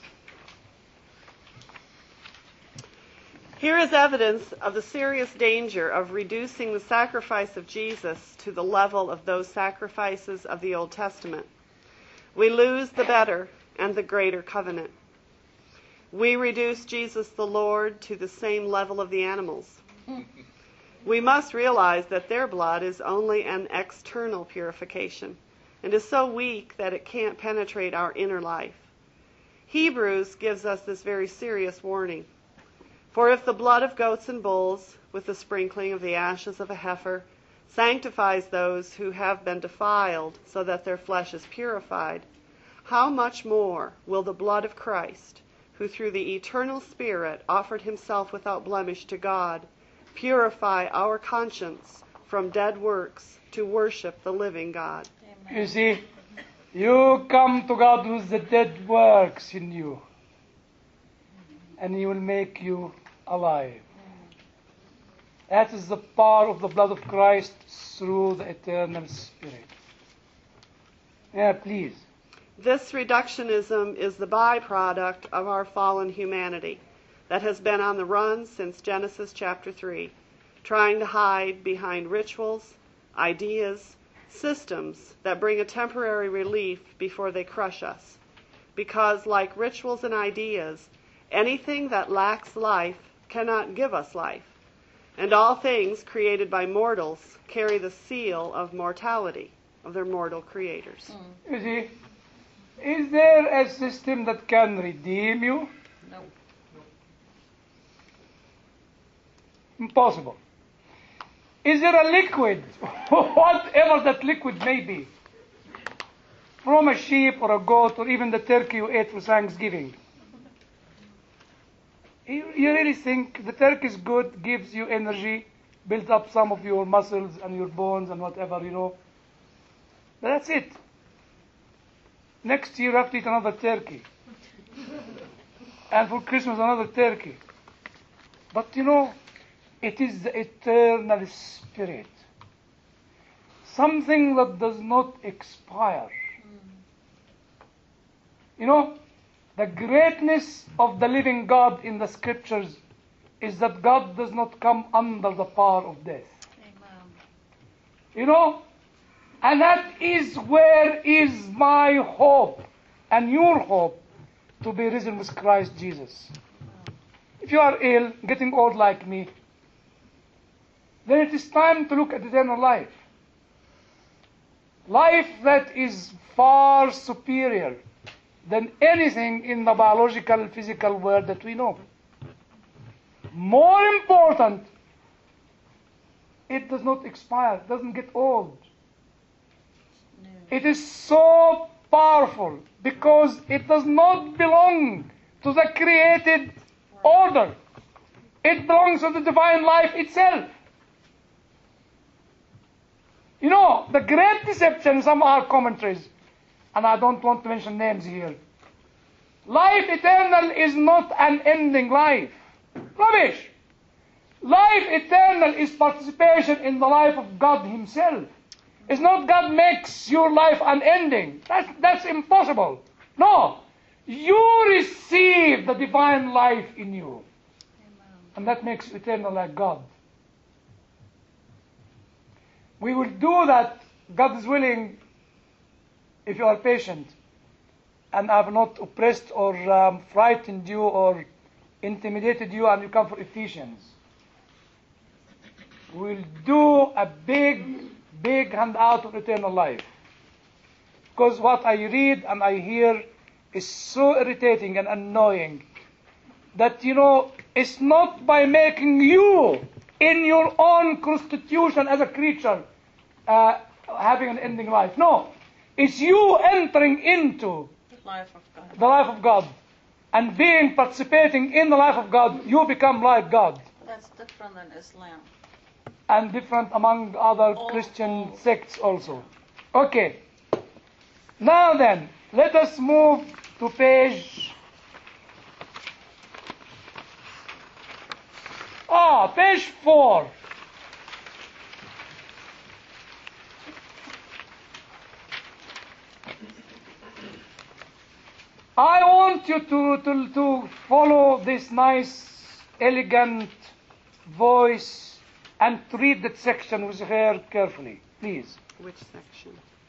Here is evidence of the serious danger of reducing the sacrifice of Jesus to the level of those sacrifices of the Old Testament. We lose the better and the greater covenant. We reduce Jesus the Lord to the same level of the animals. We must realize that their blood is only an external purification and is so weak that it can't penetrate our inner life. Hebrews gives us this very serious warning. For if the blood of goats and bulls, with the sprinkling of the ashes of a heifer, sanctifies those who have been defiled so that their flesh is purified, how much more will the blood of Christ, who through the eternal Spirit offered himself without blemish to God, purify our conscience from dead works to worship the living God? Amen. You see, you come to God with the dead works in you, and he will make you alive. That is the power of the blood of Christ through the eternal Spirit. Yeah, please. This reductionism is the byproduct of our fallen humanity that has been on the run since Genesis chapter three, trying to hide behind rituals, ideas, systems that bring a temporary relief before they crush us. Because, like rituals and ideas, anything that lacks life cannot give us life, and all things created by mortals carry the seal of mortality of their mortal creators. Mm. You see, is there a system that can redeem you? No. Impossible. Is there a liquid, whatever that liquid may be, from a sheep or a goat or even the turkey you ate for Thanksgiving? You, you really think the turkey is good, gives you energy, builds up some of your muscles and your bones and whatever, you know. But that's it. Next year you have to eat another turkey. And for Christmas another turkey. But you know, it is the eternal Spirit. Something that does not expire. You know, the greatness of the living God in the Scriptures is that God does not come under the power of death. Amen. You know, and that is where is my hope and your hope to be risen with Christ Jesus. If you are ill, getting old like me, then it is time to look at eternal life. Life that is far superior than anything in the biological, physical world that we know. More important, it does not expire, it doesn't get old. No. It is so powerful because it does not belong to the created order. It belongs to the divine life itself. You know, the great deception in some of our commentaries, and I don't want to mention names here. Life eternal is not an ending life. Rubbish. Life eternal is participation in the life of God himself. It's not God makes your life unending. That's, that's impossible. No. You receive the divine life in you. Amen. And that makes you eternal like God. We will do that, God is willing, if you are patient and have not oppressed or um, frightened you or intimidated you and you come for Ephesians. will do a big, big handout of eternal life. Because what I read and I hear is so irritating and annoying that, you know, it's not by making you in your own constitution as a creature uh, having an ending life. No, it's you entering into The life of God. the life of God and being participating in the life of God. You become like God, That's different than Islam. and different among other Oh, Christian oh. sects also. Okay. Now then, let us move to page. Ah, page four. I want you to, to, to follow this nice, elegant voice and to read that section with her carefully, please. Which section?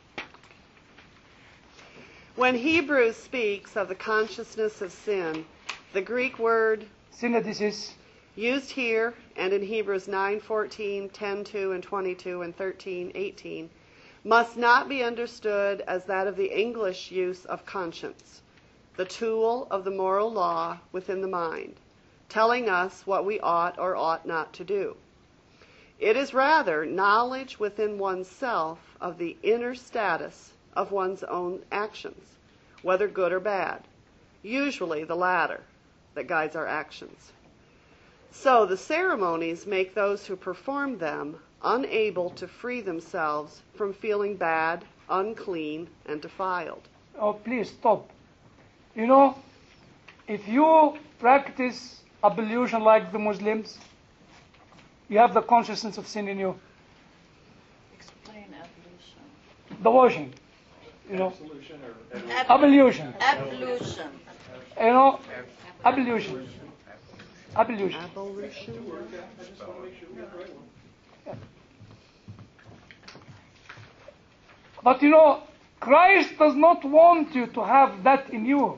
When Hebrews speaks of the consciousness of sin, the Greek word Synodicis. used here and in Hebrews nine fourteen, ten two, and twenty-two, and thirteen eighteen must not be understood as that of the English use of conscience, the tool of the moral law within the mind, telling us what we ought or ought not to do. It is rather knowledge within oneself of the inner status of one's own actions, whether good or bad, usually the latter, that guides our actions. So the ceremonies make those who perform them unable to free themselves from feeling bad, unclean, and defiled. Oh, please stop. You know, if you practice ablution like the Muslims, you have the consciousness of sin in you. Explain evolution. The washing, you know, Absolution or Ab- ablution, Evolution. you know, ablution, ablution. Abolition? But you know, Christ does not want you to have that in you.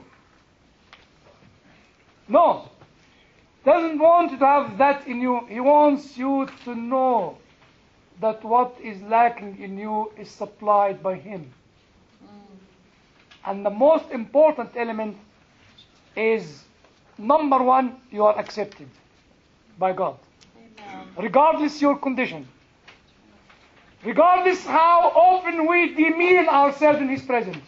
No. Doesn't want you to have that in you. He wants you to know that what is lacking in you is supplied by Him. And the most important element is, number one, you are accepted by God. Amen. Regardless your condition. Regardless how often we demean ourselves in His presence.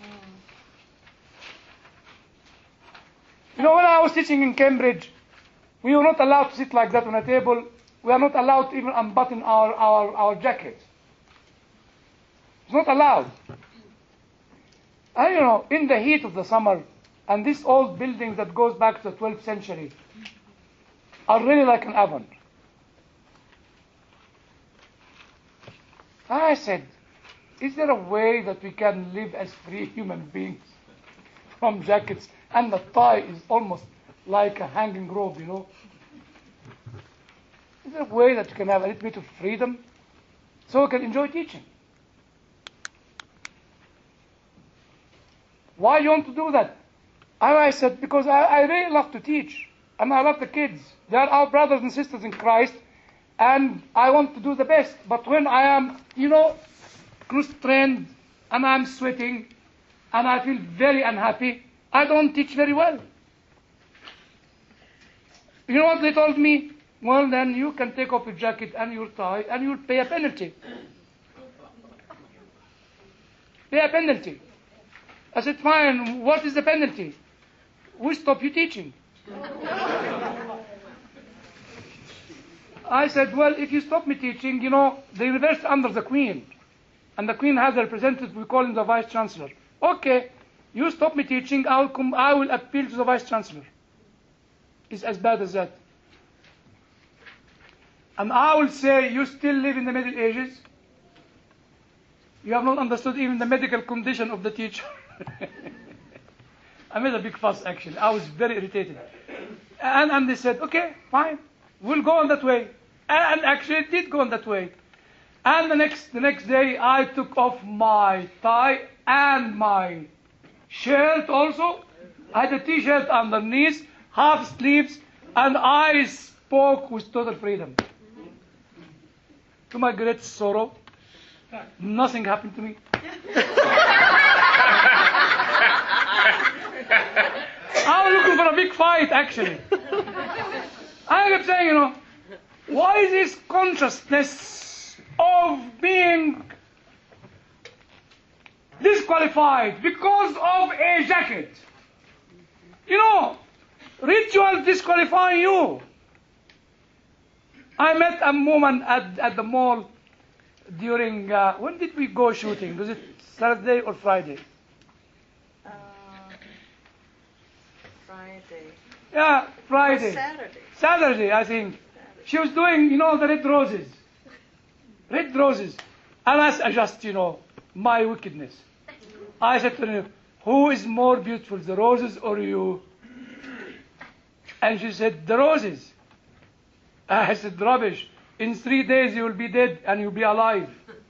You know, when I was teaching in Cambridge, we were not allowed to sit like that on a table. We are not allowed to even unbutton our, our, our jackets. It's not allowed. And you know, in the heat of the summer, and this old building that goes back to the twelfth century are really like an oven. I said, is there a way that we can live as free human beings from jackets? And the tie is almost like a hanging robe, you know. Is there a way that you can have a little bit of freedom so we can enjoy teaching? Why you want to do that? And I said, because I, I really love to teach. And I love the kids. They are our brothers and sisters in Christ. And I want to do the best. But when I am, you know, constrained and I'm sweating and I feel very unhappy, I don't teach very well. You know what they told me? Well, then you can take off your jacket and your tie and you'll pay a penalty. Pay a penalty. I said, fine, what is the penalty? We stop you teaching. I said, well, if you stop me teaching, you know, the university is under the Queen. And the Queen has a representative, we call him the Vice Chancellor. Okay, you stop me teaching, I'll com- I will appeal to the Vice Chancellor. It's as bad as that. And I will say, you still live in the Middle Ages? You have not understood even the medical condition of the teacher. I made a big fuss, actually. I was very irritated. And, and they said, okay, fine. We'll go on that way. And actually it did go on that way. And the next, the next day I took off my tie and my shirt also. I had a t-shirt underneath, half sleeves, and I spoke with total freedom. to my great sorrow, nothing happened to me. I was looking for a big fight, actually. I kept saying, you know, why is this consciousness of being disqualified because of a jacket? You know, rituals disqualify you. I met a woman at, at the mall during, uh, when did we go shooting? Was it Saturday or Friday? Uh, Friday. Yeah, Friday. Or Saturday. Saturday, I think. She was doing, you know, the red roses. Red roses. And I just, you know, my wickedness. I said to her, who is more beautiful, the roses or you? And she said, the roses. I said, rubbish. In three days you will be dead and you'll be alive.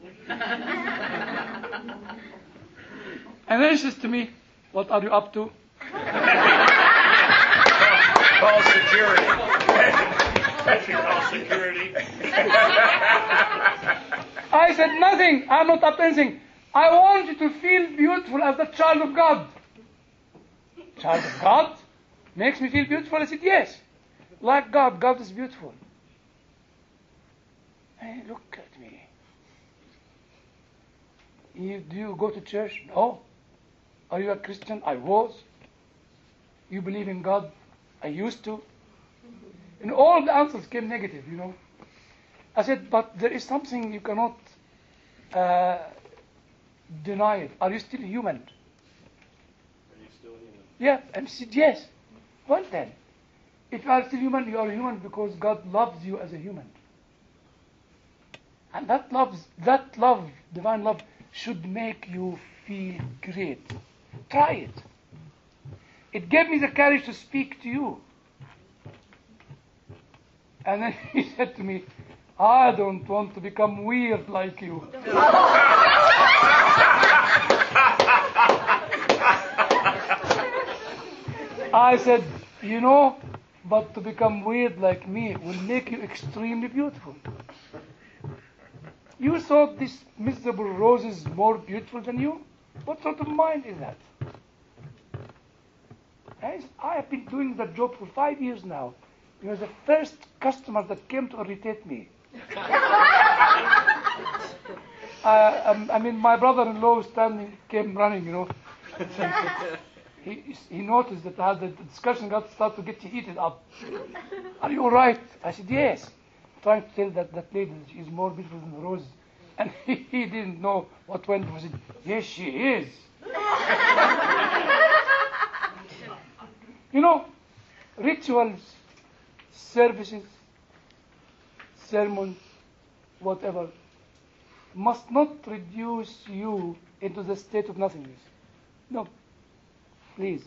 And then she says to me, what are you up to? Call security. That's call security. I said, nothing. I'm not up to anything. I want you to feel beautiful as the child of God. Child of God? Makes me feel beautiful? I said, yes. Like God, God is beautiful. Hey, look at me. You, do you go to church? No. Are you a Christian? I was. You believe in God? I used to. And all the answers came negative, you know. I said, but there is something you cannot uh, deny it. Are you still human? Are you still human? Yeah, and she said, yes. Well then, if you are still human, you are human because God loves you as a human. And that love, that love, divine love, should make you feel great. Try it. It gave me the courage to speak to you. And then he said to me, I don't want to become weird like you. I said, you know, but to become weird like me will make you extremely beautiful. You thought these miserable roses more beautiful than you? What sort of mind is that? I, I have been doing that job for five years now. You were the first customer that came to irritate me. uh, um, I mean, my brother-in-law standing came running, you know. he, he noticed that as the discussion got started to get heated up. Are you all right? I said, yes. Trying to tell that, that lady that she is more beautiful than the roses. And he, he didn't know what went. He said, yes, she is. You know, rituals, services, sermons, whatever, must not reduce you into the state of nothingness. No. Please.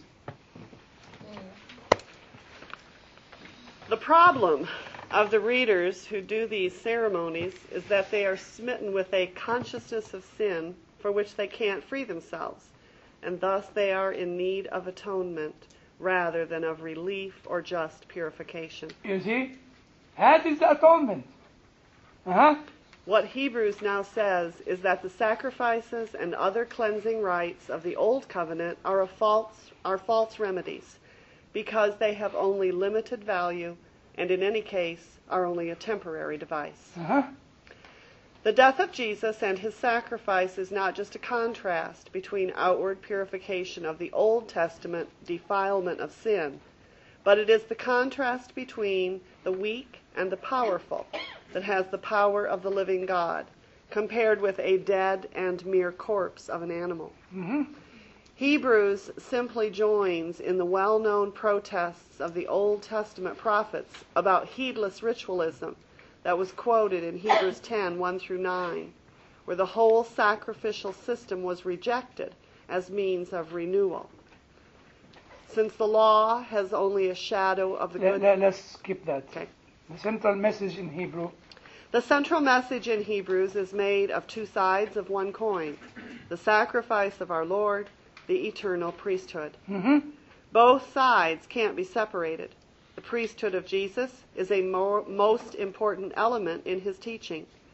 The problem of the readers who do these ceremonies is that they are smitten with a consciousness of sin for which they can't free themselves, and thus they are in need of atonement rather than of relief or just purification. You see? That is the atonement. Uh-huh. What Hebrews now says is that the sacrifices and other cleansing rites of the Old Covenant are, a false, are false remedies because they have only limited value and in any case are only a temporary device. Uh-huh. The death of Jesus and his sacrifice is not just a contrast between outward purification of the Old Testament defilement of sin, but it is the contrast between the weak and the powerful that has the power of the living God, compared with a dead and mere corpse of an animal. Mm-hmm. Hebrews simply joins in the well-known protests of the Old Testament prophets about heedless ritualism that was quoted in Hebrews ten, one through nine, where the whole sacrificial system was rejected as means of renewal. Since the law has only a shadow of the Let, good... let, let's skip that. Okay. The central message in Hebrew. The central message in Hebrews is made of two sides of one coin, the sacrifice of our Lord, the eternal priesthood. Mm-hmm. Both sides can't be separated. The priesthood of Jesus is a more, most important element in his teaching.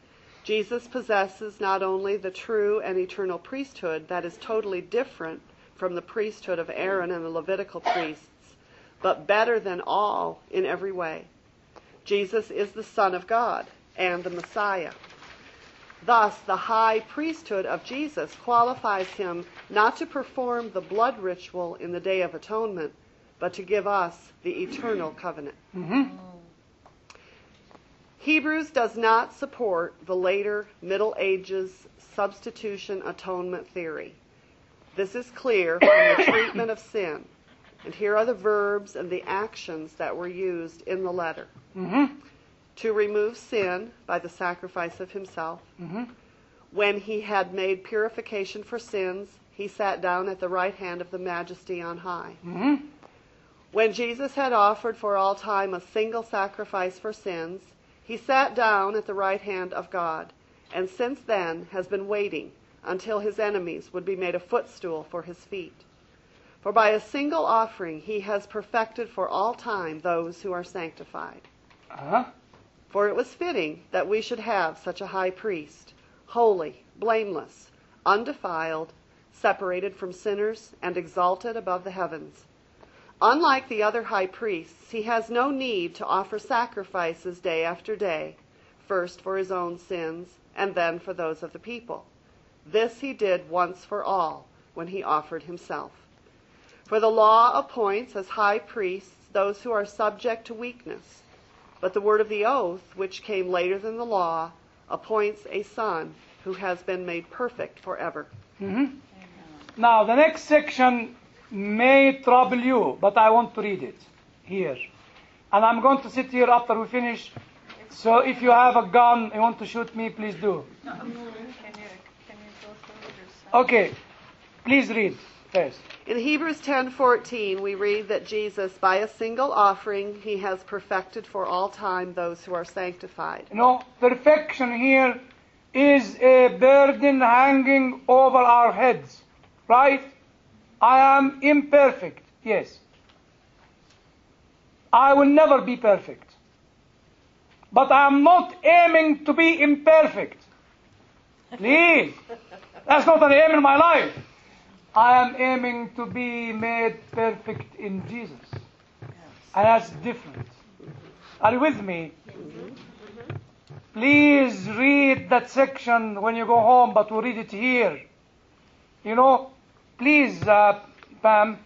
Jesus possesses not only the true and eternal priesthood that is totally different from the priesthood of Aaron and the Levitical priests, but better than all in every way. Jesus is the Son of God and the Messiah. Thus, the high priesthood of Jesus qualifies him not to perform the blood ritual in the Day of Atonement, but to give us the eternal covenant. Mm-hmm. Hebrews does not support the later Middle Ages substitution atonement theory. This is clear from the treatment of sin. And here are the verbs and the actions that were used in the letter. Mm-hmm. To remove sin by the sacrifice of himself. Mm-hmm. When he had made purification for sins, he sat down at the right hand of the Majesty on high. Mm-hmm. When Jesus had offered for all time a single sacrifice for sins, he sat down at the right hand of God, and since then has been waiting until his enemies would be made a footstool for his feet. For by a single offering he has perfected for all time those who are sanctified. Uh-huh. For it was fitting that we should have such a high priest, holy, blameless, undefiled, separated from sinners, and exalted above the heavens. Unlike the other high priests, he has no need to offer sacrifices day after day, first for his own sins, and then for those of the people. This he did once for all, when he offered himself. For the law appoints as high priests those who are subject to weakness, but the word of the oath, which came later than the law, appoints a son who has been made perfect forever. Mm-hmm. Now, the next section may trouble you, but I want to read it here. And I'm going to sit here after we finish. So if you have a gun and want to shoot me, please do. Can you, can you go through it yourself? Okay. Please read first. In Hebrews ten fourteen, we read that Jesus, by a single offering, he has perfected for all time those who are sanctified. You know, perfection here is a burden hanging over our heads, right? I am imperfect, yes. I will never be perfect. But I am not aiming to be imperfect. Please. That's not an aim in my life. I am aiming to be made perfect in Jesus. And that's different. Are you with me? Please read that section when you go home, but we'll read it here. You know, please, uh, Pam.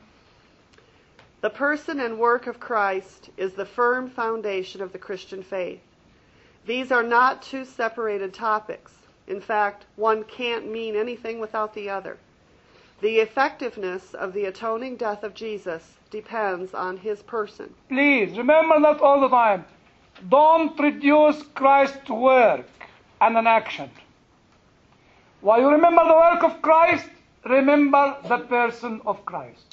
The person and work of Christ is the firm foundation of the Christian faith. These are not two separated topics. In fact, one can't mean anything without the other. The effectiveness of the atoning death of Jesus depends on his person. Please, remember that all the time. Don't reduce Christ's work and an action. While you remember the work of Christ, remember the person of Christ.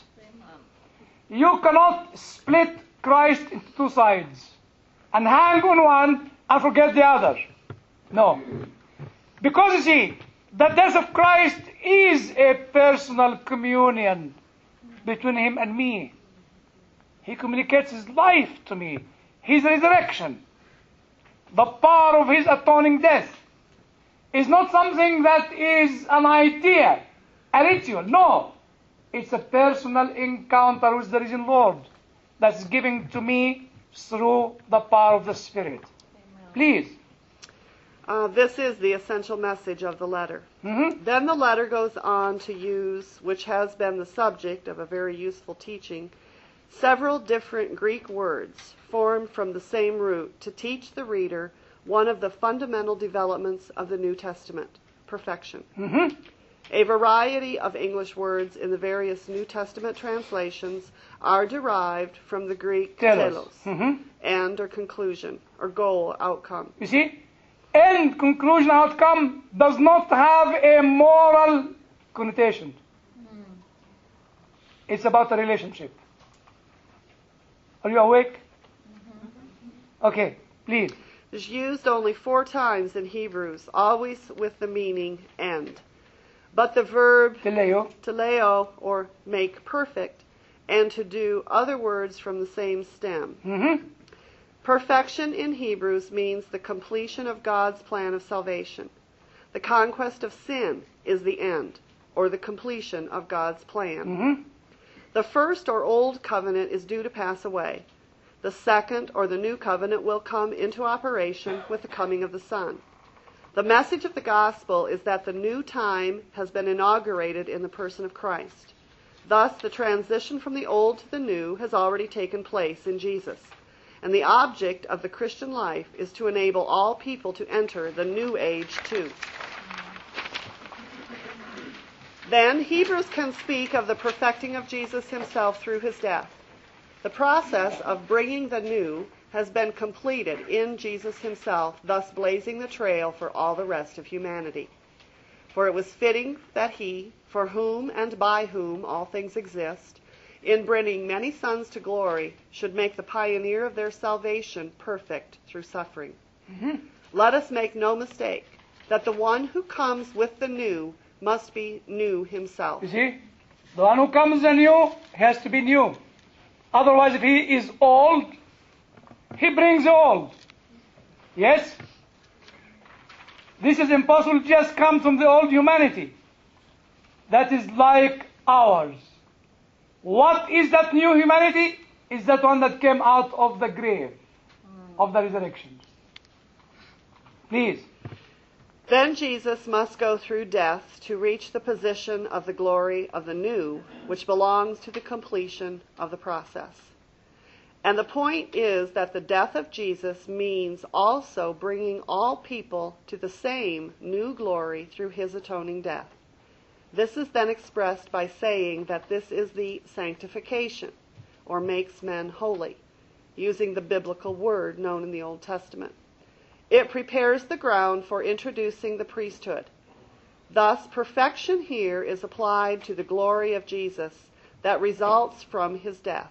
You cannot split Christ into two sides and hang on one and forget the other. No. Because you see, the death of Christ is a personal communion between him and me. He communicates his life to me, his resurrection. The power of his atoning death is not something that is an idea, a ritual. No. It's a personal encounter with the risen Lord that's given to me through the power of the Spirit. Amen. Please. Uh, this is the essential message of the letter. Mm-hmm. Then the letter goes on to use, which has been the subject of a very useful teaching, several different Greek words formed from the same root to teach the reader one of the fundamental developments of the New Testament, perfection. Mm-hmm. A variety of English words in the various New Testament translations are derived from the Greek telos, mm-hmm. end or conclusion, or goal, outcome. You see, end, conclusion, outcome does not have a moral connotation. Mm. It's about a relationship. Are you awake? Mm-hmm. Okay, please. It's used only four times in Hebrews, always with the meaning end. But the verb teleo, teleo, or make perfect, and to do other words from the same stem. Mm-hmm. Perfection in Hebrews means the completion of God's plan of salvation. The conquest of sin is the end, or the completion of God's plan. Mm-hmm. The first or old covenant is due to pass away. The second or the new covenant will come into operation with the coming of the Son. The message of the gospel is that the new time has been inaugurated in the person of Christ. Thus, the transition from the old to the new has already taken place in Jesus. And the object of the Christian life is to enable all people to enter the new age too. Then, Hebrews can speak of the perfecting of Jesus himself through his death. The process of bringing the new has been completed in Jesus himself, thus blazing the trail for all the rest of humanity. For it was fitting that he, for whom and by whom all things exist, in bringing many sons to glory, should make the pioneer of their salvation perfect through suffering. Mm-hmm. Let us make no mistake that the one who comes with the new must be new himself. You see, the one who comes anew has to be new. Otherwise, if he is old, he brings the old. Yes? This is impossible to just come from the old humanity. That is like ours. What is that new humanity? Is that one that came out of the grave, of the resurrection. Please. Then Jesus must go through death to reach the position of the glory of the new, which belongs to the completion of the process. And the point is that the death of Jesus means also bringing all people to the same new glory through his atoning death. This is then expressed by saying that this is the sanctification, or makes men holy, using the biblical word known in the Old Testament. It prepares the ground for introducing the priesthood. Thus, perfection here is applied to the glory of Jesus that results from his death.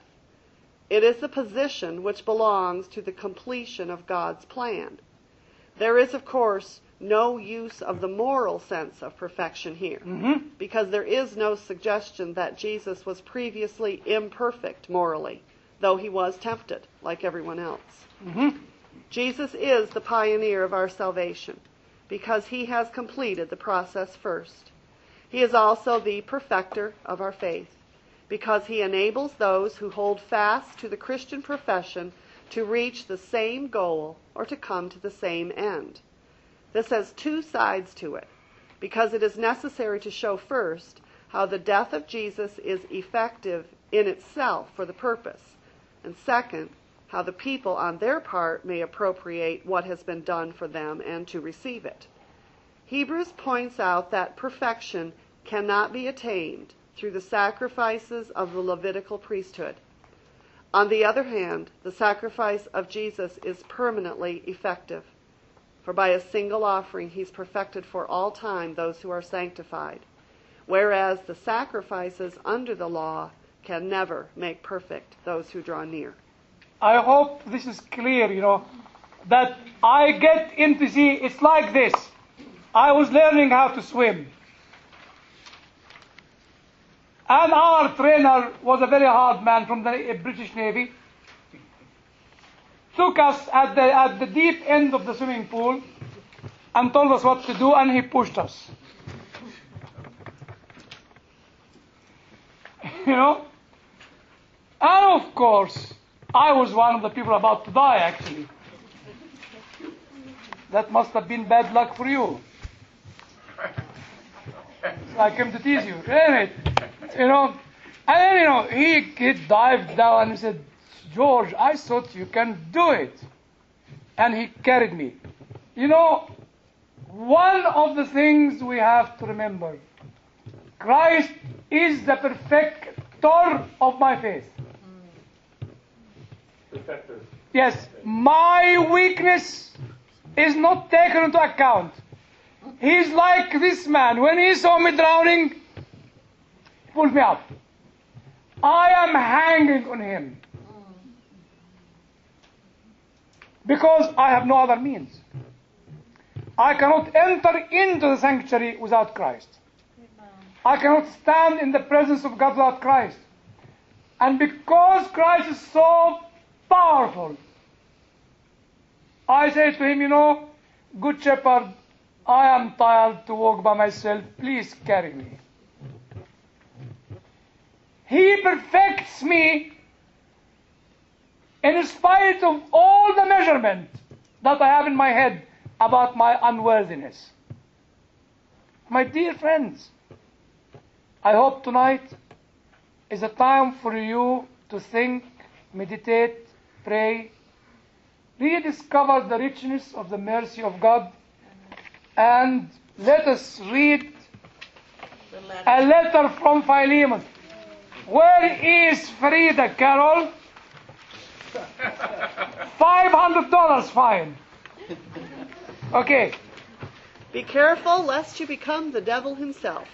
It is the position which belongs to the completion of God's plan. There is, of course, no use of the moral sense of perfection here, Mm-hmm. because there is no suggestion that Jesus was previously imperfect morally, though he was tempted like everyone else. Mm-hmm. Jesus is the pioneer of our salvation, because he has completed the process first. He is also the perfecter of our faith, because he enables those who hold fast to the Christian profession to reach the same goal or to come to the same end. This has two sides to it, because it is necessary to show first how the death of Jesus is effective in itself for the purpose, and second, how the people on their part may appropriate what has been done for them and to receive it. Hebrews points out that perfection cannot be attained through the sacrifices of the Levitical priesthood. On the other hand, the sacrifice of Jesus is permanently effective, for by a single offering he's perfected for all time those who are sanctified, whereas the sacrifices under the law can never make perfect those who draw near. I hope this is clear, you know, that I get into see, it's like this. I was learning how to swim. And our trainer was a very hard man from the British Navy. Took us at the, at the deep end of the swimming pool and told us what to do, and he pushed us. You know? And of course, I was one of the people about to die, actually. That must have been bad luck for you. So I came to tease you. Anyway, you know, and then, you know, he, he dived down and he said, George, I thought you can do it. And he carried me. You know, one of the things we have to remember, Christ is the perfecter of my faith. Perfecter. Yes, my weakness is not taken into account. He's like this man. When he saw me drowning, he pulled me up. I am hanging on him. Because I have no other means. I cannot enter into the sanctuary without Christ. I cannot stand in the presence of God without Christ. And because Christ is so powerful, I say to him, you know, Good Shepherd, I am tired to walk by myself. Please carry me. He perfects me in spite of all the measurement that I have in my head about my unworthiness. My dear friends, I hope tonight is a time for you to think, meditate, pray, rediscover the richness of the mercy of God, and let us read a letter from Philemon. Where is Frida, Carol? Five hundred dollars fine. Okay. Be careful lest you become the devil himself.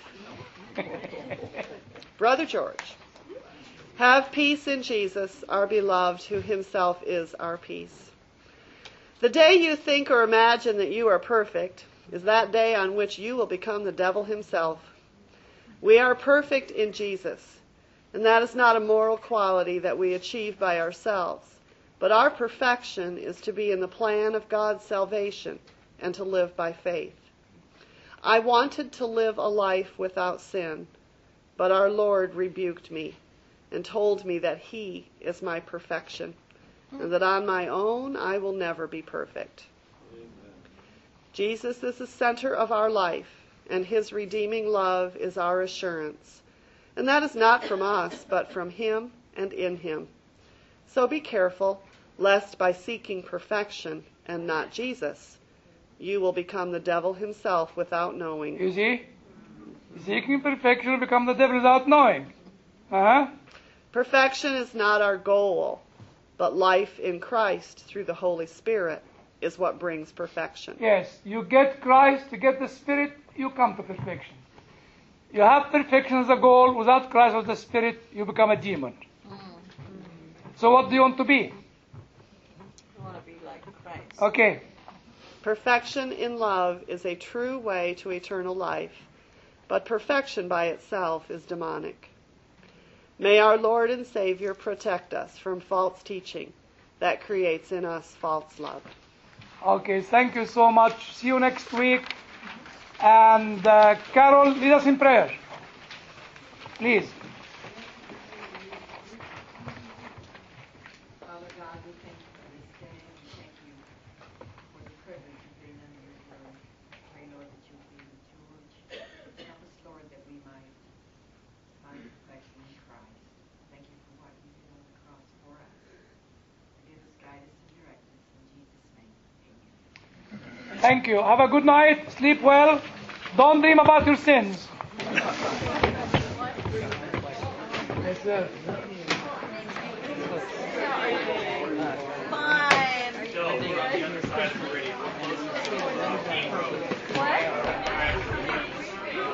Brother George, have peace in Jesus, our beloved, who himself is our peace. The day you think or imagine that you are perfect is that day on which you will become the devil himself. We are perfect in Jesus, and that is not a moral quality that we achieve by ourselves, but our perfection is to be in the plan of God's salvation and to live by faith. I wanted to live a life without sin, but our Lord rebuked me and told me that He is my perfection, and that on my own I will never be perfect. Amen. Jesus is the center of our life, and His redeeming love is our assurance. And that is not from us, but from Him and in Him. So be careful, lest by seeking perfection and not Jesus, you will become the devil himself without knowing. You see? Seeking perfection will become the devil without knowing. Uh-huh. Perfection is not our goal, but life in Christ through the Holy Spirit is what brings perfection. Yes, you get Christ, you get the Spirit, you come to perfection. You have perfection as a goal. Without Christ or the Spirit, you become a demon. Mm-hmm. So what do you want to be? I want to be like Christ. Okay. Perfection in love is a true way to eternal life, but perfection by itself is demonic. May our Lord and Savior protect us from false teaching that creates in us false love. Okay, thank you so much. See you next week. And uh, Carol, lead us in prayer. Please. Father God, we thank you for this day. We thank you for the privilege of being under your word. Pray, Lord, that you be with George. Help us, Lord, that we might find perfection in Christ. Thank you for what you did on the cross for us. Forgive us, guide us, and direct us. In Jesus' name, amen. Thank you. Have a good night. Sleep well. Don't dream about your sins. Yes, sir.